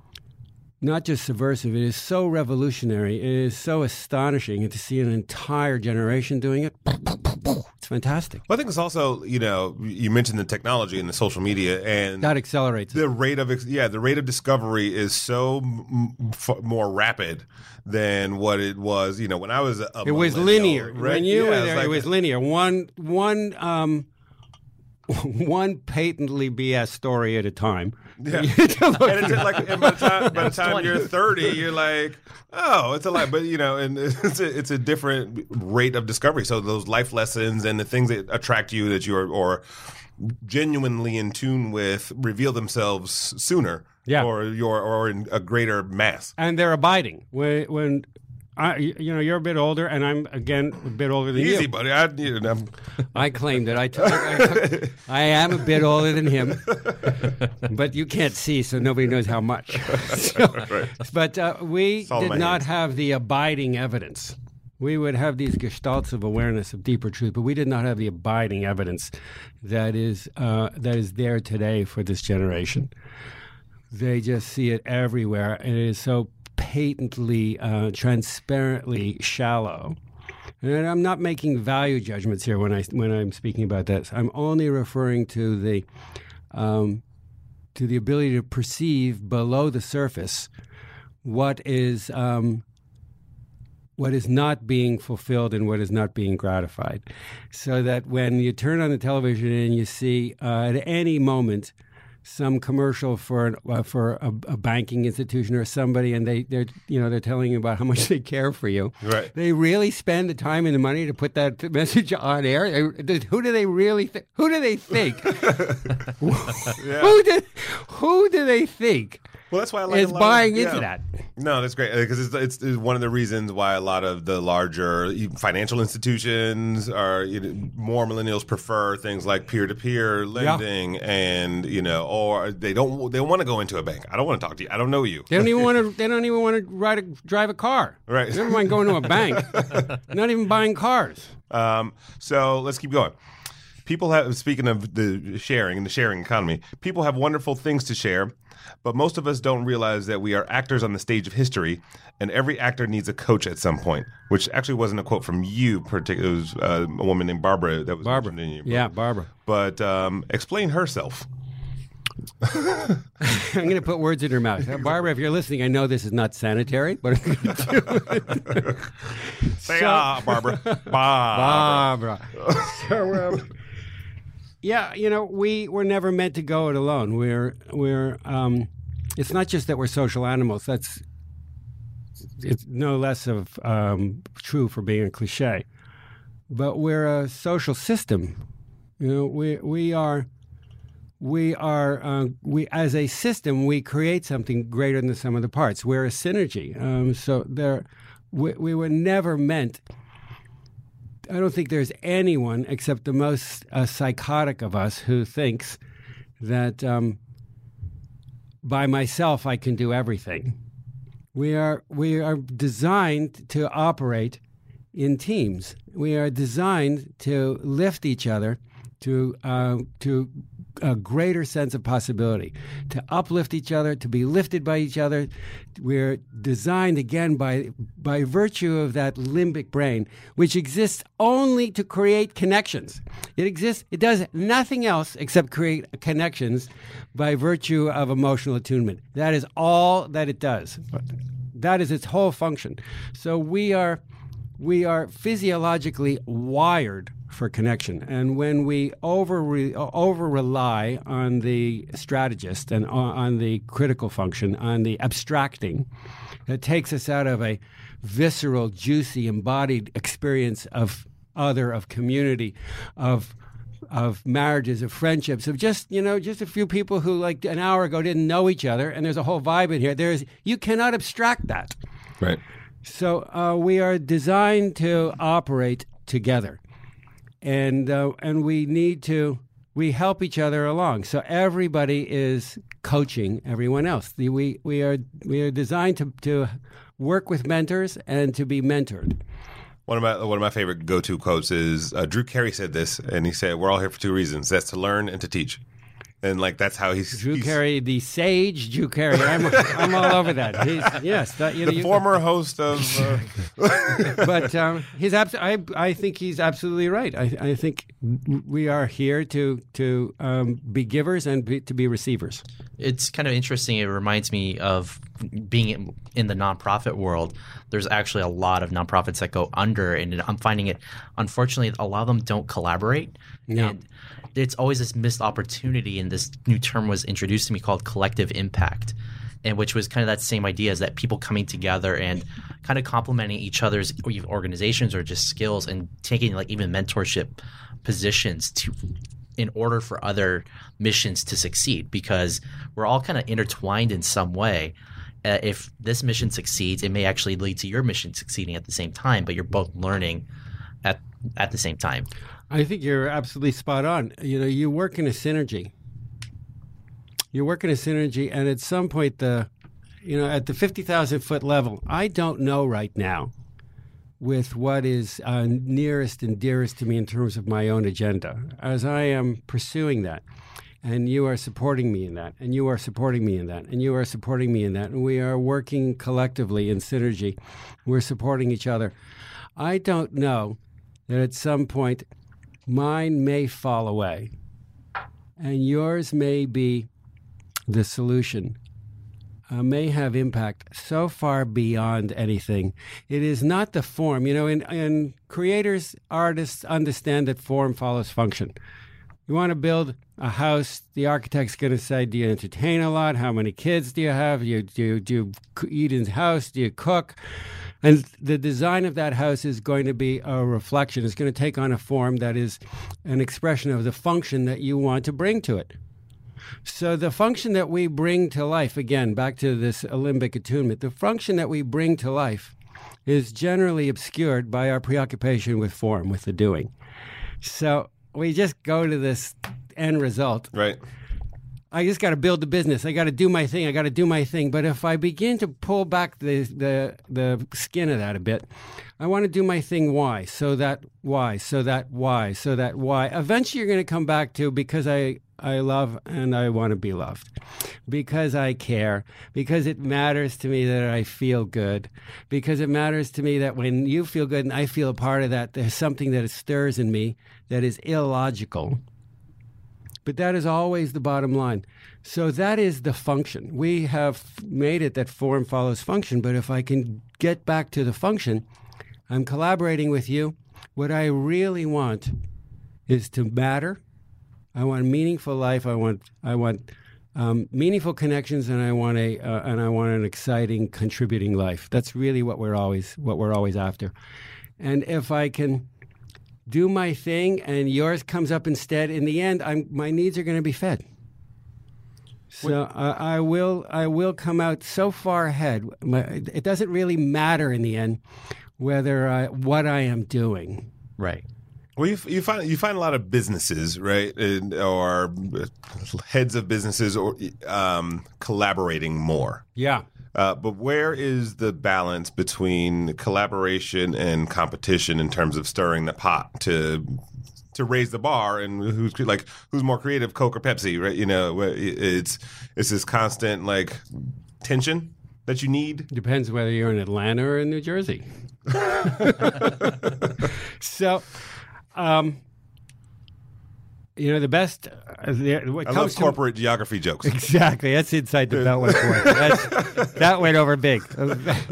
[SPEAKER 2] not just subversive, it is so revolutionary, it is so astonishing, and to see an entire generation doing it, it's fantastic.
[SPEAKER 1] Well, I think it's also, you know, you mentioned the technology and the social media, and
[SPEAKER 2] That accelerates it.
[SPEAKER 1] the rate of ex- yeah, the rate of discovery is so m- f- more rapid than what it was. You know, when I was a
[SPEAKER 2] It was
[SPEAKER 1] millennial,
[SPEAKER 2] linear.
[SPEAKER 1] right?
[SPEAKER 2] When you
[SPEAKER 1] Yeah,
[SPEAKER 2] were
[SPEAKER 1] it's
[SPEAKER 2] there,
[SPEAKER 1] like-
[SPEAKER 2] it was linear. One one um, one patently B S story at a time.
[SPEAKER 1] Yeah. and it's like, and by the time, by the time you're thirty, you're like, oh, it's a lot. But, you know, and it's a, it's a different rate of discovery. So those life lessons and the things that attract you that you're or genuinely in tune with reveal themselves sooner.
[SPEAKER 2] Yeah.
[SPEAKER 1] Or you're or in a greater mass.
[SPEAKER 2] And they're abiding. When, when I, you know, you're a bit older, and I'm, again, a bit older than
[SPEAKER 1] Easy,
[SPEAKER 2] you.
[SPEAKER 1] buddy. I, you know,
[SPEAKER 2] I claimed it. I, took, I, took, I am a bit older than him, but you can't see, so nobody knows how much. So,
[SPEAKER 1] right.
[SPEAKER 2] But uh, we
[SPEAKER 1] all
[SPEAKER 2] did
[SPEAKER 1] my
[SPEAKER 2] not
[SPEAKER 1] hands.
[SPEAKER 2] have the abiding evidence. We would have these gestalts of awareness of deeper truth, but we did not have the abiding evidence that is uh, that is there today for this generation. They just see it everywhere, and it is so patently, uh, transparently shallow. And I'm not making value judgments here when I when I'm speaking about this. I'm only referring to the um, to the ability to perceive below the surface what is um, what is not being fulfilled and what is not being gratified, so that when you turn on the television and you see uh, at any moment some commercial for an, uh, for a, a banking institution or somebody, and they they're you know they're telling you about how much they care for you.
[SPEAKER 1] Right.
[SPEAKER 2] They really spend the time and the money to put that message on air. They, who do they really? Th- who do they think?
[SPEAKER 1] Yeah.
[SPEAKER 2] Who do who do they think
[SPEAKER 1] Well, that's why I like
[SPEAKER 2] is
[SPEAKER 1] a lot
[SPEAKER 2] buying
[SPEAKER 1] of, yeah.
[SPEAKER 2] into that?
[SPEAKER 1] No, that's great because it's, it's, it's one of the reasons why a lot of the larger financial institutions are you know, more millennials prefer things like peer-to-peer lending, yeah. and you know, or they don't they want to go into a bank. I don't want to talk to you. I don't know you.
[SPEAKER 2] They don't even want to. They don't even want to ride a, drive a car.
[SPEAKER 1] Right.
[SPEAKER 2] Never mind going to a bank. Not even buying cars.
[SPEAKER 1] Um, so let's keep going. People have, speaking of the sharing and the sharing economy, people have wonderful things to share, but most of us don't realize that we are actors on the stage of history, and every actor needs a coach at some point, which actually wasn't a quote from you, particularly. It was uh, a woman named Barbara that was
[SPEAKER 2] Barbara.
[SPEAKER 1] mentioned in your book.
[SPEAKER 2] Yeah, Barbara.
[SPEAKER 1] But um, explain herself.
[SPEAKER 2] I'm going to put words in her mouth. Uh, Barbara, if you're listening, I know this is not sanitary, but I'm going to do it.
[SPEAKER 1] Say
[SPEAKER 2] So-
[SPEAKER 1] ah, Barbara. Barbara.
[SPEAKER 2] Barbara. So, um, yeah, you know, we were never meant to go it alone. We're we're. Um, it's not just that we're social animals. That's it's no less of um, true for being a cliche. But we're a social system. You know, we we are. We are, uh, we as a system, we create something greater than the sum of the parts. We're a synergy. Um, so there, we, we were never meant. I don't think there's anyone except the most uh, psychotic of us who thinks that um, by myself I can do everything. We are we are designed to operate in teams. We are designed to lift each other to uh, to a greater sense of possibility, to uplift each other, to be lifted by each other. We're designed, again, by by virtue of that limbic brain, which exists only to create connections. It exists, it does nothing else except create connections by virtue of emotional attunement. That is all that it does. That is its whole function. So we are we are physiologically wired for connection. And when we over re, over rely on the strategist and on, on the critical function, on the abstracting, it takes us out of a visceral, juicy, embodied experience of other, of community, of of marriages, of friendships, of just, you know, just a few people who like an hour ago didn't know each other, and there's a whole vibe in here. There's you cannot abstract that.
[SPEAKER 1] Right.
[SPEAKER 2] So uh, we are designed to operate together. And uh, and we need to we help each other along. So everybody is coaching everyone else. The, we we are we are designed to, to work with mentors and to be mentored.
[SPEAKER 1] One of my one of my favorite go-to quotes is uh, Drew Carey said this, and he said, "We're all here for two reasons: that's to learn and to teach." And like that's how he's
[SPEAKER 2] Drew
[SPEAKER 1] he's,
[SPEAKER 2] Carey, the sage Drew Carey. I'm, I'm all over that. He's, yes, that, you know,
[SPEAKER 1] the
[SPEAKER 2] you,
[SPEAKER 1] former host of. Uh,
[SPEAKER 2] but um, he's abs- I I think he's absolutely right. I I think we are here to to um, be givers and be, to be receivers.
[SPEAKER 3] It's kind of interesting. It reminds me of being in, in the nonprofit world. There's actually a lot of nonprofits that go under, and I'm finding it, unfortunately, a lot of them don't collaborate.
[SPEAKER 2] No.
[SPEAKER 3] And it's always this missed opportunity, and this new term was introduced to me called collective impact, and which was kind of that same idea, is that people coming together and kind of complementing each other's organizations or just skills, and taking like even mentorship positions to in order for other missions to succeed, because we're all kind of intertwined in some way. Uh, if this mission succeeds, it may actually lead to your mission succeeding at the same time, but you're both learning at at the same time.
[SPEAKER 2] I think you're absolutely spot on. You know, you work in a synergy. You work in a synergy, and at some point, the, you know, at the fifty thousand foot level, I don't know right now with what is uh, nearest and dearest to me in terms of my own agenda, as I am pursuing that. And you are supporting me in that, and you are supporting me in that, and you are supporting me in that, and we are working collectively in synergy. We're supporting each other. I don't know that at some point mine may fall away, and yours may be the solution, uh, may have impact so far beyond anything. It is not the form. You know, in, in creators, artists understand that form follows function. You want to build a house, the architect's going to say, do you entertain a lot? How many kids do you have? Do you, do you, do you eat in the house? Do you cook? And the design of that house is going to be a reflection. It's going to take on a form that is an expression of the function that you want to bring to it. So the function that we bring to life, again, back to this Olympic attunement, the function that we bring to life is generally obscured by our preoccupation with form, with the doing. So we just go to this end result.
[SPEAKER 1] Right.
[SPEAKER 2] I just got to build the business. I got to do my thing. I got to do my thing. But if I begin to pull back the, the the skin of that a bit, I want to do my thing. Why? So that why? So that why? So that why? Eventually, you're going to come back to because I I love and I want to be loved, because I care, because it matters to me that I feel good, because it matters to me that when you feel good and I feel a part of that, there's something that stirs in me that is illogical. But that is always the bottom line. So that is the function. We have made it that form follows function, but if I can get back to the function, I'm collaborating with you. What I really want is to matter. I want a meaningful life. I want I want um, meaningful connections, and I want a uh, and I want an exciting, contributing life. That's really what we're always what we're always after. And if I can do my thing and yours comes up instead, in the end, I'm, my needs are going to be fed. So uh, I will I will come out so far ahead. My, it doesn't really matter in the end whether I, what I am doing.
[SPEAKER 3] Right.
[SPEAKER 1] Well, you, you find you find a lot of businesses, right, and, or heads of businesses, or um, collaborating more.
[SPEAKER 2] Yeah.
[SPEAKER 1] Uh, but where is the balance between collaboration and competition in terms of stirring the pot to to raise the bar, and who's like who's more creative, Coke or Pepsi, right? You know, it's it's this constant like tension that you need.
[SPEAKER 2] Depends whether you're in Atlanta or in New Jersey. So, um, you know, the best. Uh, the, what
[SPEAKER 1] I
[SPEAKER 2] comes
[SPEAKER 1] love corporate to, geography jokes.
[SPEAKER 2] Exactly, that's inside the Beltway Court. That's, that went over big.
[SPEAKER 1] You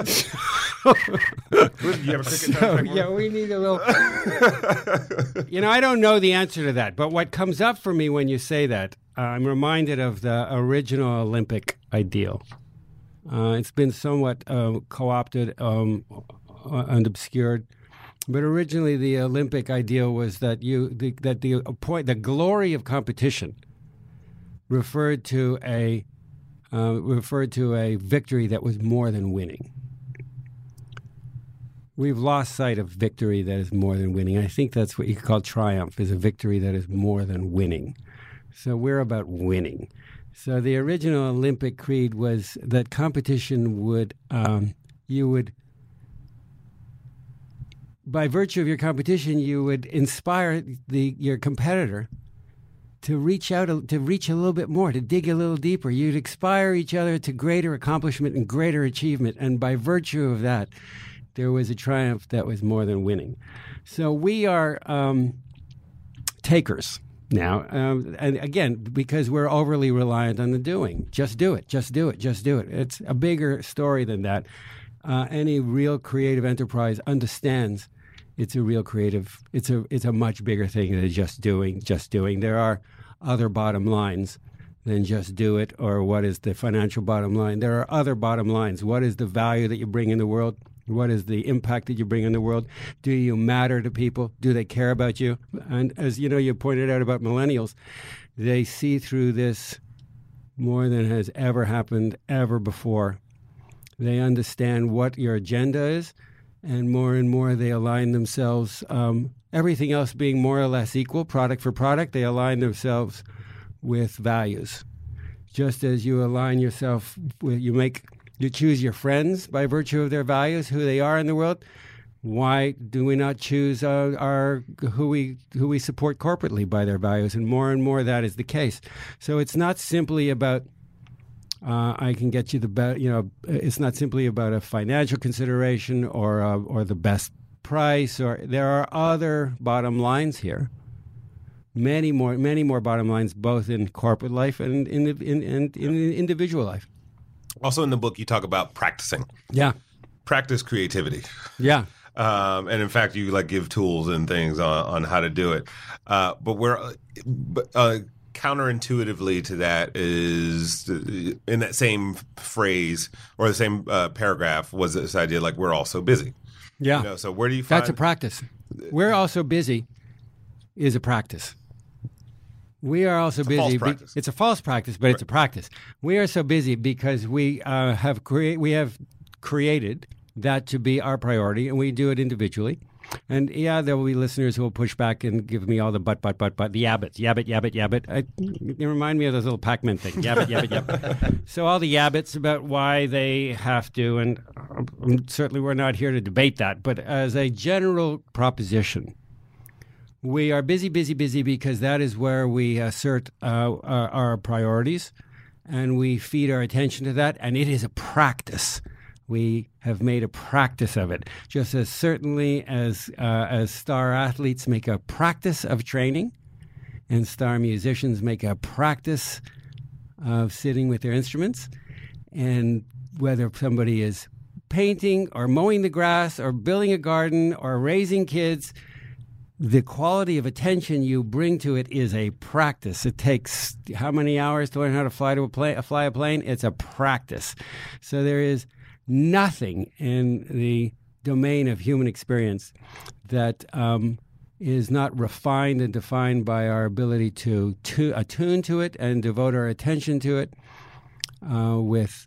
[SPEAKER 1] have a cricket
[SPEAKER 2] So, yeah, we need a little. You know, I don't know the answer to that, but what comes up for me when you say that, uh, I'm reminded of the original Olympic ideal. Uh, it's been somewhat uh, co-opted um, and obscured. But originally, the Olympic ideal was that you the, that the point the glory of competition referred to a uh, referred to a victory that was more than winning. We've lost sight of victory that is more than winning. I think that's what you call triumph, is a victory that is more than winning. So we're about winning. So the original Olympic creed was that competition would um, you would. By virtue of your competition, you would inspire the your competitor to reach out, a, to reach a little bit more, to dig a little deeper. You'd inspire each other to greater accomplishment and greater achievement. And by virtue of that, there was a triumph that was more than winning. So we are um, takers now. Um, and again, because we're overly reliant on the doing. Just do it, just do it, just do it. It's a bigger story than that. Uh, any real creative enterprise understands it's a real creative. It's a it's a much bigger thing than just doing just doing. There are other bottom lines than just do it, or what is the financial bottom line. There are other bottom lines. What is the value that you bring in the world? What is the impact that you bring in the world? Do you matter to people? Do they care about you? And as you know, you pointed out about millennials, they see through this more than has ever happened ever before. They understand what your agenda is, and more and more they align themselves, um, everything else being more or less equal, product for product, they align themselves with values. Just as you align yourself with, you make, you choose your friends by virtue of their values, who they are in the world. Why do we not choose uh, our who we who we support corporately by their values? And more and more that is the case. So it's not simply about uh, I can get you the best. You know, it's not simply about a financial consideration or uh, or the best price. Or there are other bottom lines here. Many more, many more bottom lines, both in corporate life and in in in, in, in individual life.
[SPEAKER 1] Also in the book, you talk about practicing.
[SPEAKER 2] Yeah.
[SPEAKER 1] Practice creativity.
[SPEAKER 2] Yeah.
[SPEAKER 1] Um, and in fact, you like give tools and things on, on how to do it. Uh, but we're uh, counterintuitively to that is in that same phrase or the same uh, paragraph was this idea like we're all so busy.
[SPEAKER 2] Yeah.
[SPEAKER 1] You know, so where do you find
[SPEAKER 2] that's a practice? We're also busy is a practice. We are also
[SPEAKER 1] it's
[SPEAKER 2] busy.
[SPEAKER 1] A false
[SPEAKER 2] be-
[SPEAKER 1] practice.
[SPEAKER 2] It's a false practice, but right. It's a practice. We are so busy because we uh, have crea- we have created that to be our priority, and we do it individually. And yeah, there will be listeners who will push back and give me all the but, but, but, but, the yabbits, yabbit, yabbit, yabbit. I, you remind me of those little Pac-Man things, yabbit, yabbit, yabbit. So all the yabbits about why they have to, and um, certainly we're not here to debate that, but as a general proposition, we are busy, busy, busy because that is where we assert uh, our, our priorities, and we feed our attention to that, and it is a practice. We have made a practice of it, just as certainly as uh, as star athletes make a practice of training, and star musicians make a practice of sitting with their instruments, and whether somebody is painting or mowing the grass or building a garden or raising kids, the quality of attention you bring to it is a practice. It takes how many hours to learn how to fly to a plane? Fly a plane? It's a practice. So there is nothing in the domain of human experience that um, is not refined and defined by our ability to, to attune to it and devote our attention to it uh, with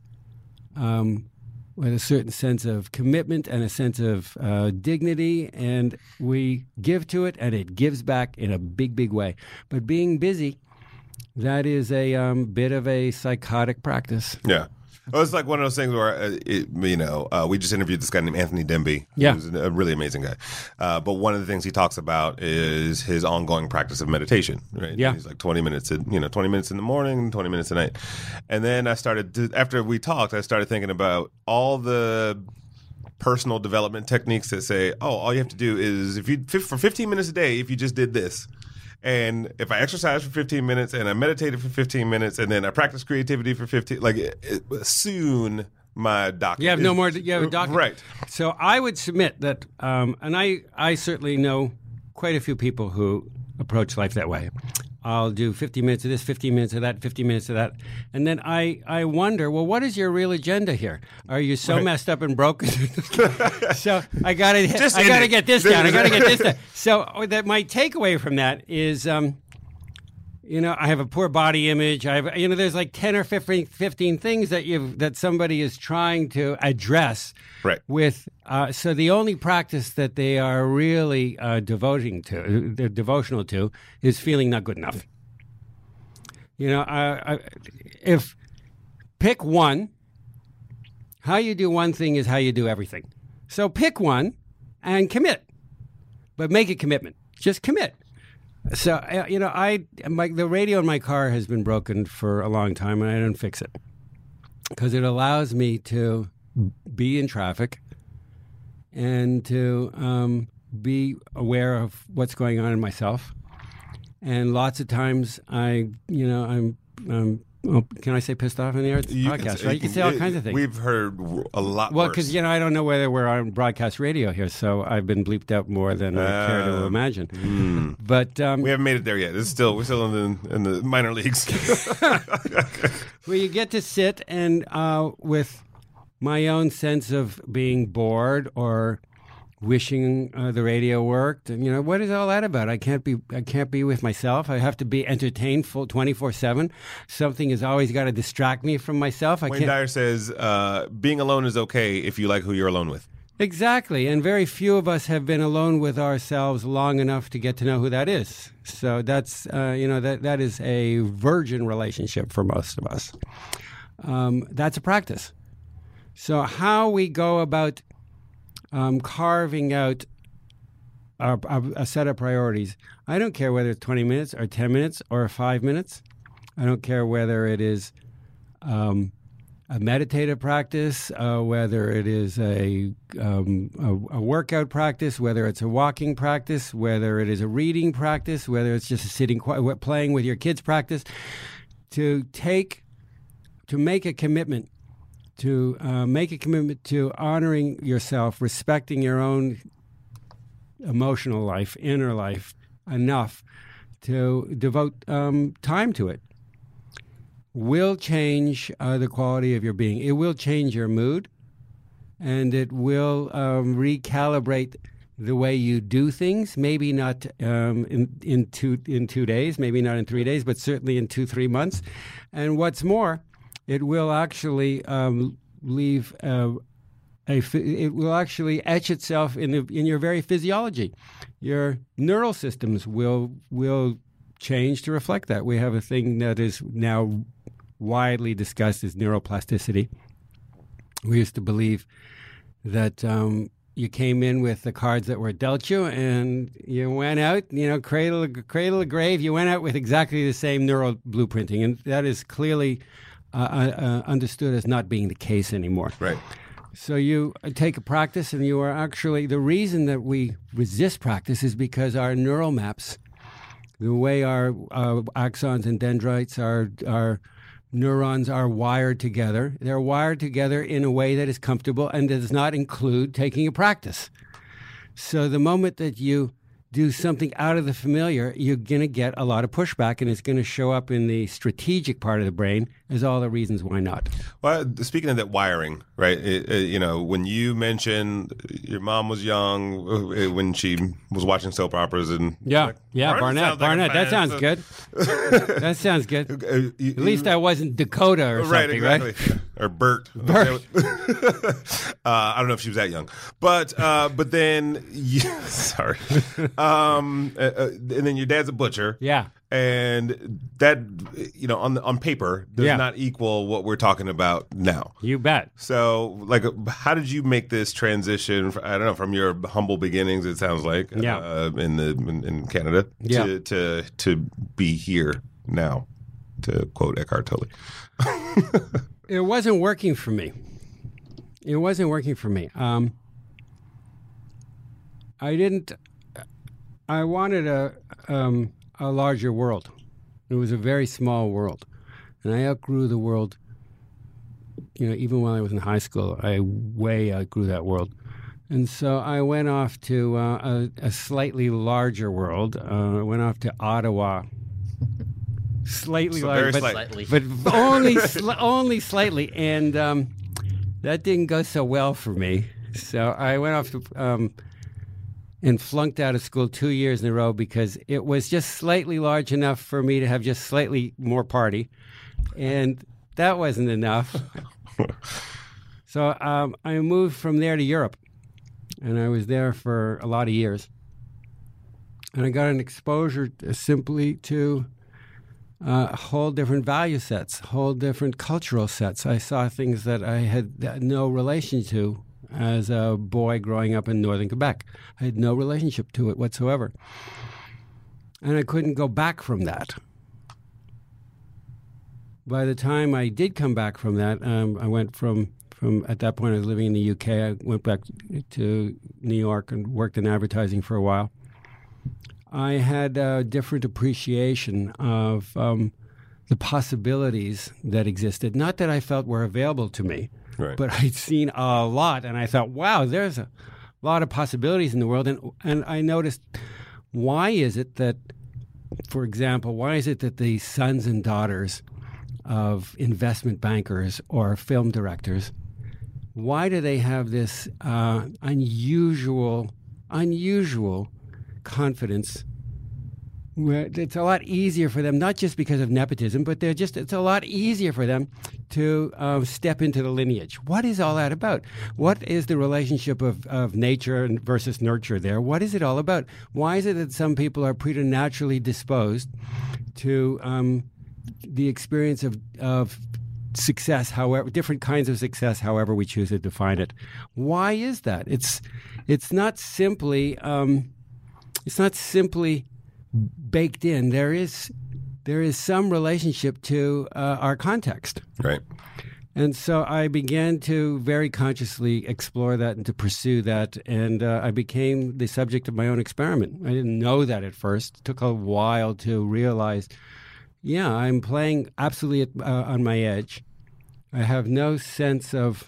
[SPEAKER 2] um, with a certain sense of commitment and a sense of uh, dignity, and we give to it, and it gives back in a big, big way. But being busy, that is a um, bit of a psychotic practice.
[SPEAKER 1] Yeah. Well, it's like one of those things where, uh, it, you know, uh, we just interviewed this guy named Anthony Demby,
[SPEAKER 2] yeah.
[SPEAKER 1] who's a really amazing guy. Uh, but one of the things he talks about is his ongoing practice of meditation. Right?
[SPEAKER 2] Yeah.
[SPEAKER 1] He's like twenty minutes, in, you know, twenty minutes in the morning, twenty minutes at night. And then I started, to, after we talked, I started thinking about all the personal development techniques that say, oh, all you have to do is, if you for fifteen minutes a day, if you just did this. And if I exercise for fifteen minutes and I meditated for fifteen minutes and then I practice creativity for fifteen, like it, it, soon my docket.
[SPEAKER 2] You have
[SPEAKER 1] is,
[SPEAKER 2] no more, you have a docket.
[SPEAKER 1] Right.
[SPEAKER 2] So I would submit that, um, and I, I certainly know quite a few people who approach life that way. I'll do fifteen minutes of this, fifteen minutes of that, fifteen minutes of that. And then I, I wonder, well, what is your real agenda here? Are you so
[SPEAKER 1] right.
[SPEAKER 2] messed up and broken? So I got to
[SPEAKER 1] Just
[SPEAKER 2] I got to
[SPEAKER 1] it.
[SPEAKER 2] get this down. I got to get this down. So that my takeaway from that is, um, you know, I have a poor body image. I have, you know, there's like ten or fifteen, fifteen things that you that somebody is trying to address.
[SPEAKER 1] Right.
[SPEAKER 2] With uh, so the only practice that they are really uh, devoting to, they're devotional to, is feeling not good enough. You know, I, I, if pick one, how you do one thing is how you do everything. So pick one and commit, but make a commitment. Just commit. So uh, you know, I my, the radio in my car has been broken for a long time, and I don't fix it because it allows me to be in traffic and to um, be aware of what's going on in myself. And lots of times I, you know, I'm, I'm Oh, can I say pissed off in the air? It's a
[SPEAKER 1] You
[SPEAKER 2] podcast,
[SPEAKER 1] say-
[SPEAKER 2] right? You can say all kinds of things.
[SPEAKER 1] We've heard a lot
[SPEAKER 2] Well,
[SPEAKER 1] worse.
[SPEAKER 2] because, you know, I don't know whether we're on broadcast radio here, so I've been bleeped out more than I care to
[SPEAKER 1] Ah.
[SPEAKER 2] imagine.
[SPEAKER 1] Mm.
[SPEAKER 2] But um,
[SPEAKER 1] We haven't made it there yet. It's still we're still in the in the minor leagues.
[SPEAKER 2] well, you get to sit and uh, with my own sense of being bored or wishing uh, the radio worked, and you know, what is all that about? I can't be I can't be with myself. I have to be entertained full twenty-four seven. Something has always got to distract me from myself. I
[SPEAKER 1] Wayne
[SPEAKER 2] can't.
[SPEAKER 1] Dyer says uh, being alone is okay if you like who you're alone with.
[SPEAKER 2] Exactly, and very few of us have been alone with ourselves long enough to get to know who that is. So that's uh, you know that that is a virgin relationship for most of us. Um, that's a practice. So how we go about um, carving out a, a, a set of priorities, I don't care whether it's twenty minutes or ten minutes or five minutes. I don't care whether it is um, a meditative practice, uh, whether it is a, um, a a workout practice, whether it's a walking practice, whether it is a reading practice, whether it's just a sitting quiet, playing with your kids practice, to take, to make a commitment, to uh, make a commitment to honoring yourself, respecting your own emotional life, inner life, enough to devote um, time to it, will change uh, the quality of your being. It will change your mood, and it will um, recalibrate the way you do things. Maybe not um, in in two in two days, maybe not in three days, but certainly in two three months. And what's more, it will actually um, leave uh, a. It will actually etch itself in the in your very physiology. Your neural systems will will change to reflect that. We have a thing that is now widely discussed as neuroplasticity. We used to believe that um, you came in with the cards that were dealt you, and you went out, you know, cradle cradle to grave. You went out with exactly the same neural blueprinting, and that is clearly uh, uh, understood as not being the case anymore.
[SPEAKER 1] Right.
[SPEAKER 2] So you take a practice, and you are actually, the reason that we resist practice is because our neural maps, the way our uh, axons and dendrites, our our neurons are wired together. They're wired together in a way that is comfortable and does not include taking a practice. So the moment that you do something out of the familiar, you're going to get a lot of pushback, and it's going to show up in the strategic part of the brain as all the reasons why not.
[SPEAKER 1] Well, speaking of that wiring, right? It, it, you know, when you mentioned your mom was young uh, when she was watching soap operas, and
[SPEAKER 2] Yeah,
[SPEAKER 1] like,
[SPEAKER 2] yeah, Barnett,
[SPEAKER 1] sounds like a
[SPEAKER 2] Barnett. That
[SPEAKER 1] fan,
[SPEAKER 2] sounds
[SPEAKER 1] so-
[SPEAKER 2] good. That sounds good.
[SPEAKER 1] Uh, you-
[SPEAKER 2] At least I wasn't Dakota or
[SPEAKER 1] right,
[SPEAKER 2] something,
[SPEAKER 1] exactly.
[SPEAKER 2] right?
[SPEAKER 1] Or Bert.
[SPEAKER 2] Bert.
[SPEAKER 1] uh, I don't know if she was that young, but uh, but then yeah, sorry, um, uh, uh, and then your dad's a butcher,
[SPEAKER 2] Yeah.
[SPEAKER 1] and that you know on the, on paper does
[SPEAKER 2] Yeah.
[SPEAKER 1] not equal what we're talking about now.
[SPEAKER 2] You bet.
[SPEAKER 1] So, like, uh, how did you make this transition? f- I don't know, from your humble beginnings. It sounds like,
[SPEAKER 2] Yeah.
[SPEAKER 1] uh, in the in, in Canada,
[SPEAKER 2] Yeah.
[SPEAKER 1] to, to to be here now, to quote Eckhart Tolle.
[SPEAKER 2] It wasn't working for me. It wasn't working for me. Um, I didn't. I wanted a um, a larger world. It was a very small world, and I outgrew the world. You know, even while I was in high school, I way outgrew that world, and so I went off to uh, a, a slightly larger world. Uh, I went off to Ottawa. Slightly
[SPEAKER 1] So
[SPEAKER 2] larger,
[SPEAKER 1] very
[SPEAKER 2] but,
[SPEAKER 1] slightly.
[SPEAKER 2] but only sli- only slightly, and um, that didn't go so well for me. So I went off to, um, and flunked out of school two years in a row because it was just slightly large enough for me to have just slightly more party, and that wasn't enough. So um, I moved from there to Europe, and I was there for a lot of years, and I got an exposure to, simply to. Uh, whole different value sets, whole different cultural sets. I saw things that I had no relation to as a boy growing up in northern Quebec. I had no relationship to it whatsoever. And I couldn't go back from that. By the time I did come back from that, um, I went from, from, at that point I was living in the U K, I went back to New York and worked in advertising for a while. I had a different appreciation of um, the possibilities that existed. Not that I felt were available to me,
[SPEAKER 1] Right.
[SPEAKER 2] but I'd seen a lot, and I thought, wow, there's a lot of possibilities in the world. And and I noticed, why is it that, for example, why is it that the sons and daughters of investment bankers or film directors, why do they have this uh, unusual, unusual confidence? Where it's a lot easier for them, not just because of nepotism, but they're just, it's a lot easier for them to um, step into the lineage. What is all that about? What is the relationship of, of nature versus nurture there? What is it all about? Why is it that some people are preternaturally disposed to um, the experience of, of success, however, different kinds of success, however we choose to define it? Why is that? It's, it's not simply, um, it's not simply baked in. There is there is some relationship to uh, our context.
[SPEAKER 1] Right.
[SPEAKER 2] And so I began to very consciously explore that and to pursue that, and uh, I became the subject of my own experiment. I didn't know that at first. It took a while to realize, yeah, I'm playing absolutely uh, on my edge. I have no sense of,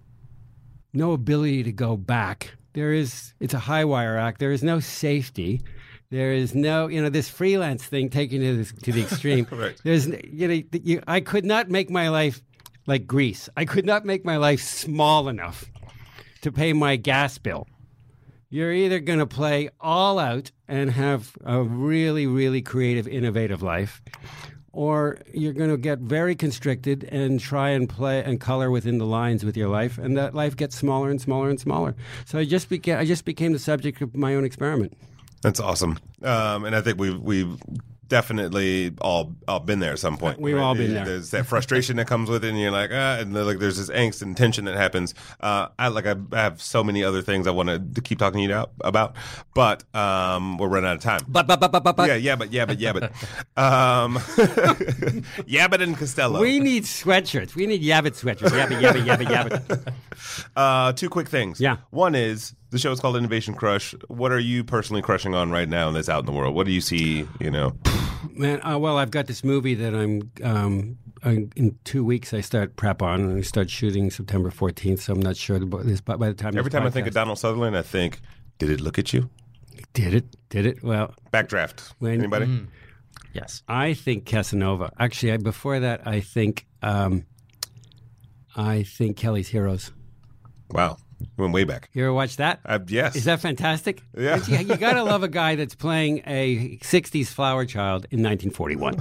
[SPEAKER 2] no ability to go back. There is, it's a high wire act. There is no safety. There is no, you know, this freelance thing taken to, this, to the extreme.
[SPEAKER 1] Right.
[SPEAKER 2] There's, you know, you, I could not make my life like Greece. I could not make my life small enough to pay my gas bill. You're either going to play all out and have a really, really creative, innovative life, or you're going to get very constricted and try and play and color within the lines with your life, and that life gets smaller and smaller and smaller. So I just became, I just became the subject of my own experiment.
[SPEAKER 1] That's awesome. Um, and I think we've, we've definitely all, all been there at some point.
[SPEAKER 2] We've
[SPEAKER 1] right?
[SPEAKER 2] all been there.
[SPEAKER 1] There's that frustration that comes with it, and you're like, ah, and like there's this angst and tension that happens. Uh, I like I have so many other things I want to keep talking to you about, but um, we're running out of time.
[SPEAKER 2] But, but, but, but, but, but.
[SPEAKER 1] Yeah, yeah, but, yeah, but, yeah, but. Um, Yabbit and Costello.
[SPEAKER 2] We need sweatshirts. We need Yabbit sweatshirts. Yabbit, Yabbit, Yabbit, Yabbit.
[SPEAKER 1] Uh, two quick things.
[SPEAKER 2] Yeah.
[SPEAKER 1] One is, the show is called Innovation Crush. What are you personally crushing on right now that's out in the world? What do you see, you know?
[SPEAKER 2] Man, uh, well, I've got this movie that I'm, um, I, in two weeks I start prep on, and I start shooting September fourteenth, so I'm not sure about this, but by the time
[SPEAKER 1] Every
[SPEAKER 2] this
[SPEAKER 1] time I
[SPEAKER 2] podcast-
[SPEAKER 1] think of Donald Sutherland, I think, did it look at you?
[SPEAKER 2] Did it? Did it? Well,
[SPEAKER 1] Backdraft.
[SPEAKER 2] When-
[SPEAKER 1] Anybody?
[SPEAKER 3] Mm. Yes.
[SPEAKER 2] I think Casanova. Actually, I, before that, I think, um, I think Kelly's Heroes.
[SPEAKER 1] Wow. Went way back.
[SPEAKER 2] You ever watch that?
[SPEAKER 1] Uh, yes.
[SPEAKER 2] Is that fantastic?
[SPEAKER 1] Yeah.
[SPEAKER 2] It's- you you got to love a guy that's playing a sixties flower child in nineteen forty-one.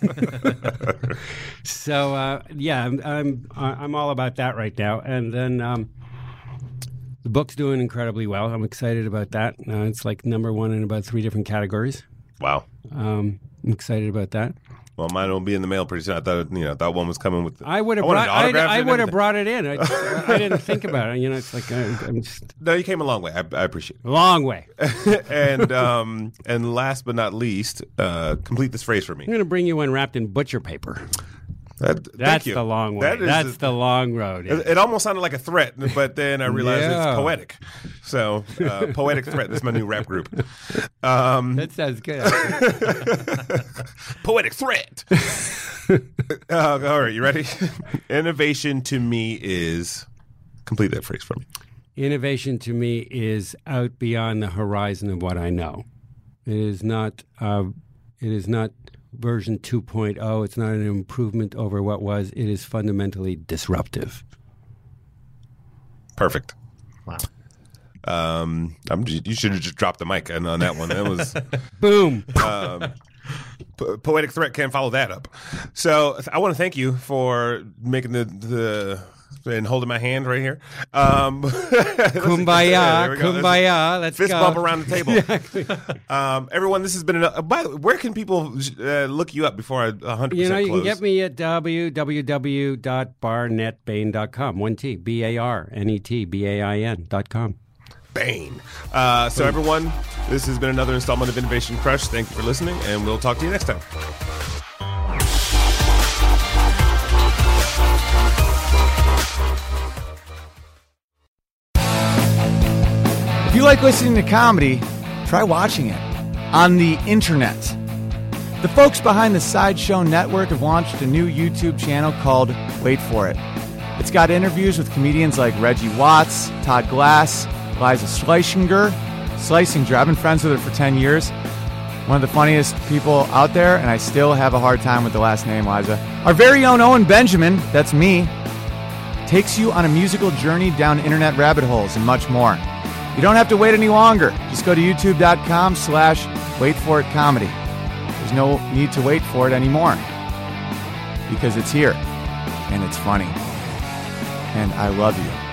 [SPEAKER 2] So uh, yeah, I'm, I'm I'm all about that right now. And then um, the book's doing incredibly well. I'm excited about that. Uh, it's like number one in about three different categories.
[SPEAKER 1] Wow.
[SPEAKER 2] Um, I'm excited about that.
[SPEAKER 1] Well, mine will be in the mail pretty soon. I thought, you know, that one was coming with.
[SPEAKER 2] I would have
[SPEAKER 1] wanted
[SPEAKER 2] brought. I,
[SPEAKER 1] autographs
[SPEAKER 2] I
[SPEAKER 1] and
[SPEAKER 2] would have
[SPEAKER 1] everything.
[SPEAKER 2] brought it in. I, I didn't think about it. You know, it's like I, I'm just
[SPEAKER 1] No, you came a long way. I, I appreciate
[SPEAKER 2] a long way.
[SPEAKER 1] it. and um, and last but not least, uh, complete this phrase for me.
[SPEAKER 2] I'm going to bring you one wrapped in butcher paper.
[SPEAKER 1] That, thank
[SPEAKER 2] That's
[SPEAKER 1] you.
[SPEAKER 2] the long way.
[SPEAKER 1] That is
[SPEAKER 2] That's the long road.
[SPEAKER 1] It, it almost sounded like a threat, but then I realized
[SPEAKER 2] Yeah.
[SPEAKER 1] it's poetic. So, uh, poetic threat. That's my new rap group. Um,
[SPEAKER 2] That sounds good.
[SPEAKER 1] poetic threat. uh, all right, you ready? Innovation to me is complete that phrase for me.
[SPEAKER 2] Innovation to me is out beyond the horizon of what I know. It is not. Uh, it is not version two point oh. It's not an improvement over what was. It is fundamentally disruptive.
[SPEAKER 1] Perfect.
[SPEAKER 3] Wow.
[SPEAKER 1] Um, I'm, you should have just dropped the mic on, on that one. That was
[SPEAKER 2] Boom.
[SPEAKER 1] um, po- poetic threat. Can't follow that up. So I want to thank you for making the the and holding my hand right here. Um,
[SPEAKER 2] Kumbaya.
[SPEAKER 1] there we go.
[SPEAKER 2] Kumbaya. Let's
[SPEAKER 1] Fist
[SPEAKER 2] go.
[SPEAKER 1] bump around the table. um, everyone, this has been. An, uh, by the way, where can people uh, look you up before I one hundred percent
[SPEAKER 2] You know, you
[SPEAKER 1] close?
[SPEAKER 2] can get me at w w w dot barnett bain dot com. One T. B A R N E T B A I N dot com.
[SPEAKER 1] Bane. Uh, so, everyone, this has been another installment of Innovation Crush. Thank you for listening, and we'll talk to you next time.
[SPEAKER 4] If you like listening to comedy, try watching it on the internet. The folks behind the Sideshow Network have launched a new YouTube channel called Wait For It. It's got interviews with comedians like Reggie Watts, Todd Glass, Liza Schlesinger. Schlesinger, I've been friends with her for ten years. One of the funniest people out there, and I still have a hard time with the last name, Liza. Our very own Owen Benjamin, that's me, takes you on a musical journey down internet rabbit holes and much more. You don't have to wait any longer. Just go to youtube.com slash wait for it comedy. There's no need to wait for it anymore because it's here and it's funny. And I love you.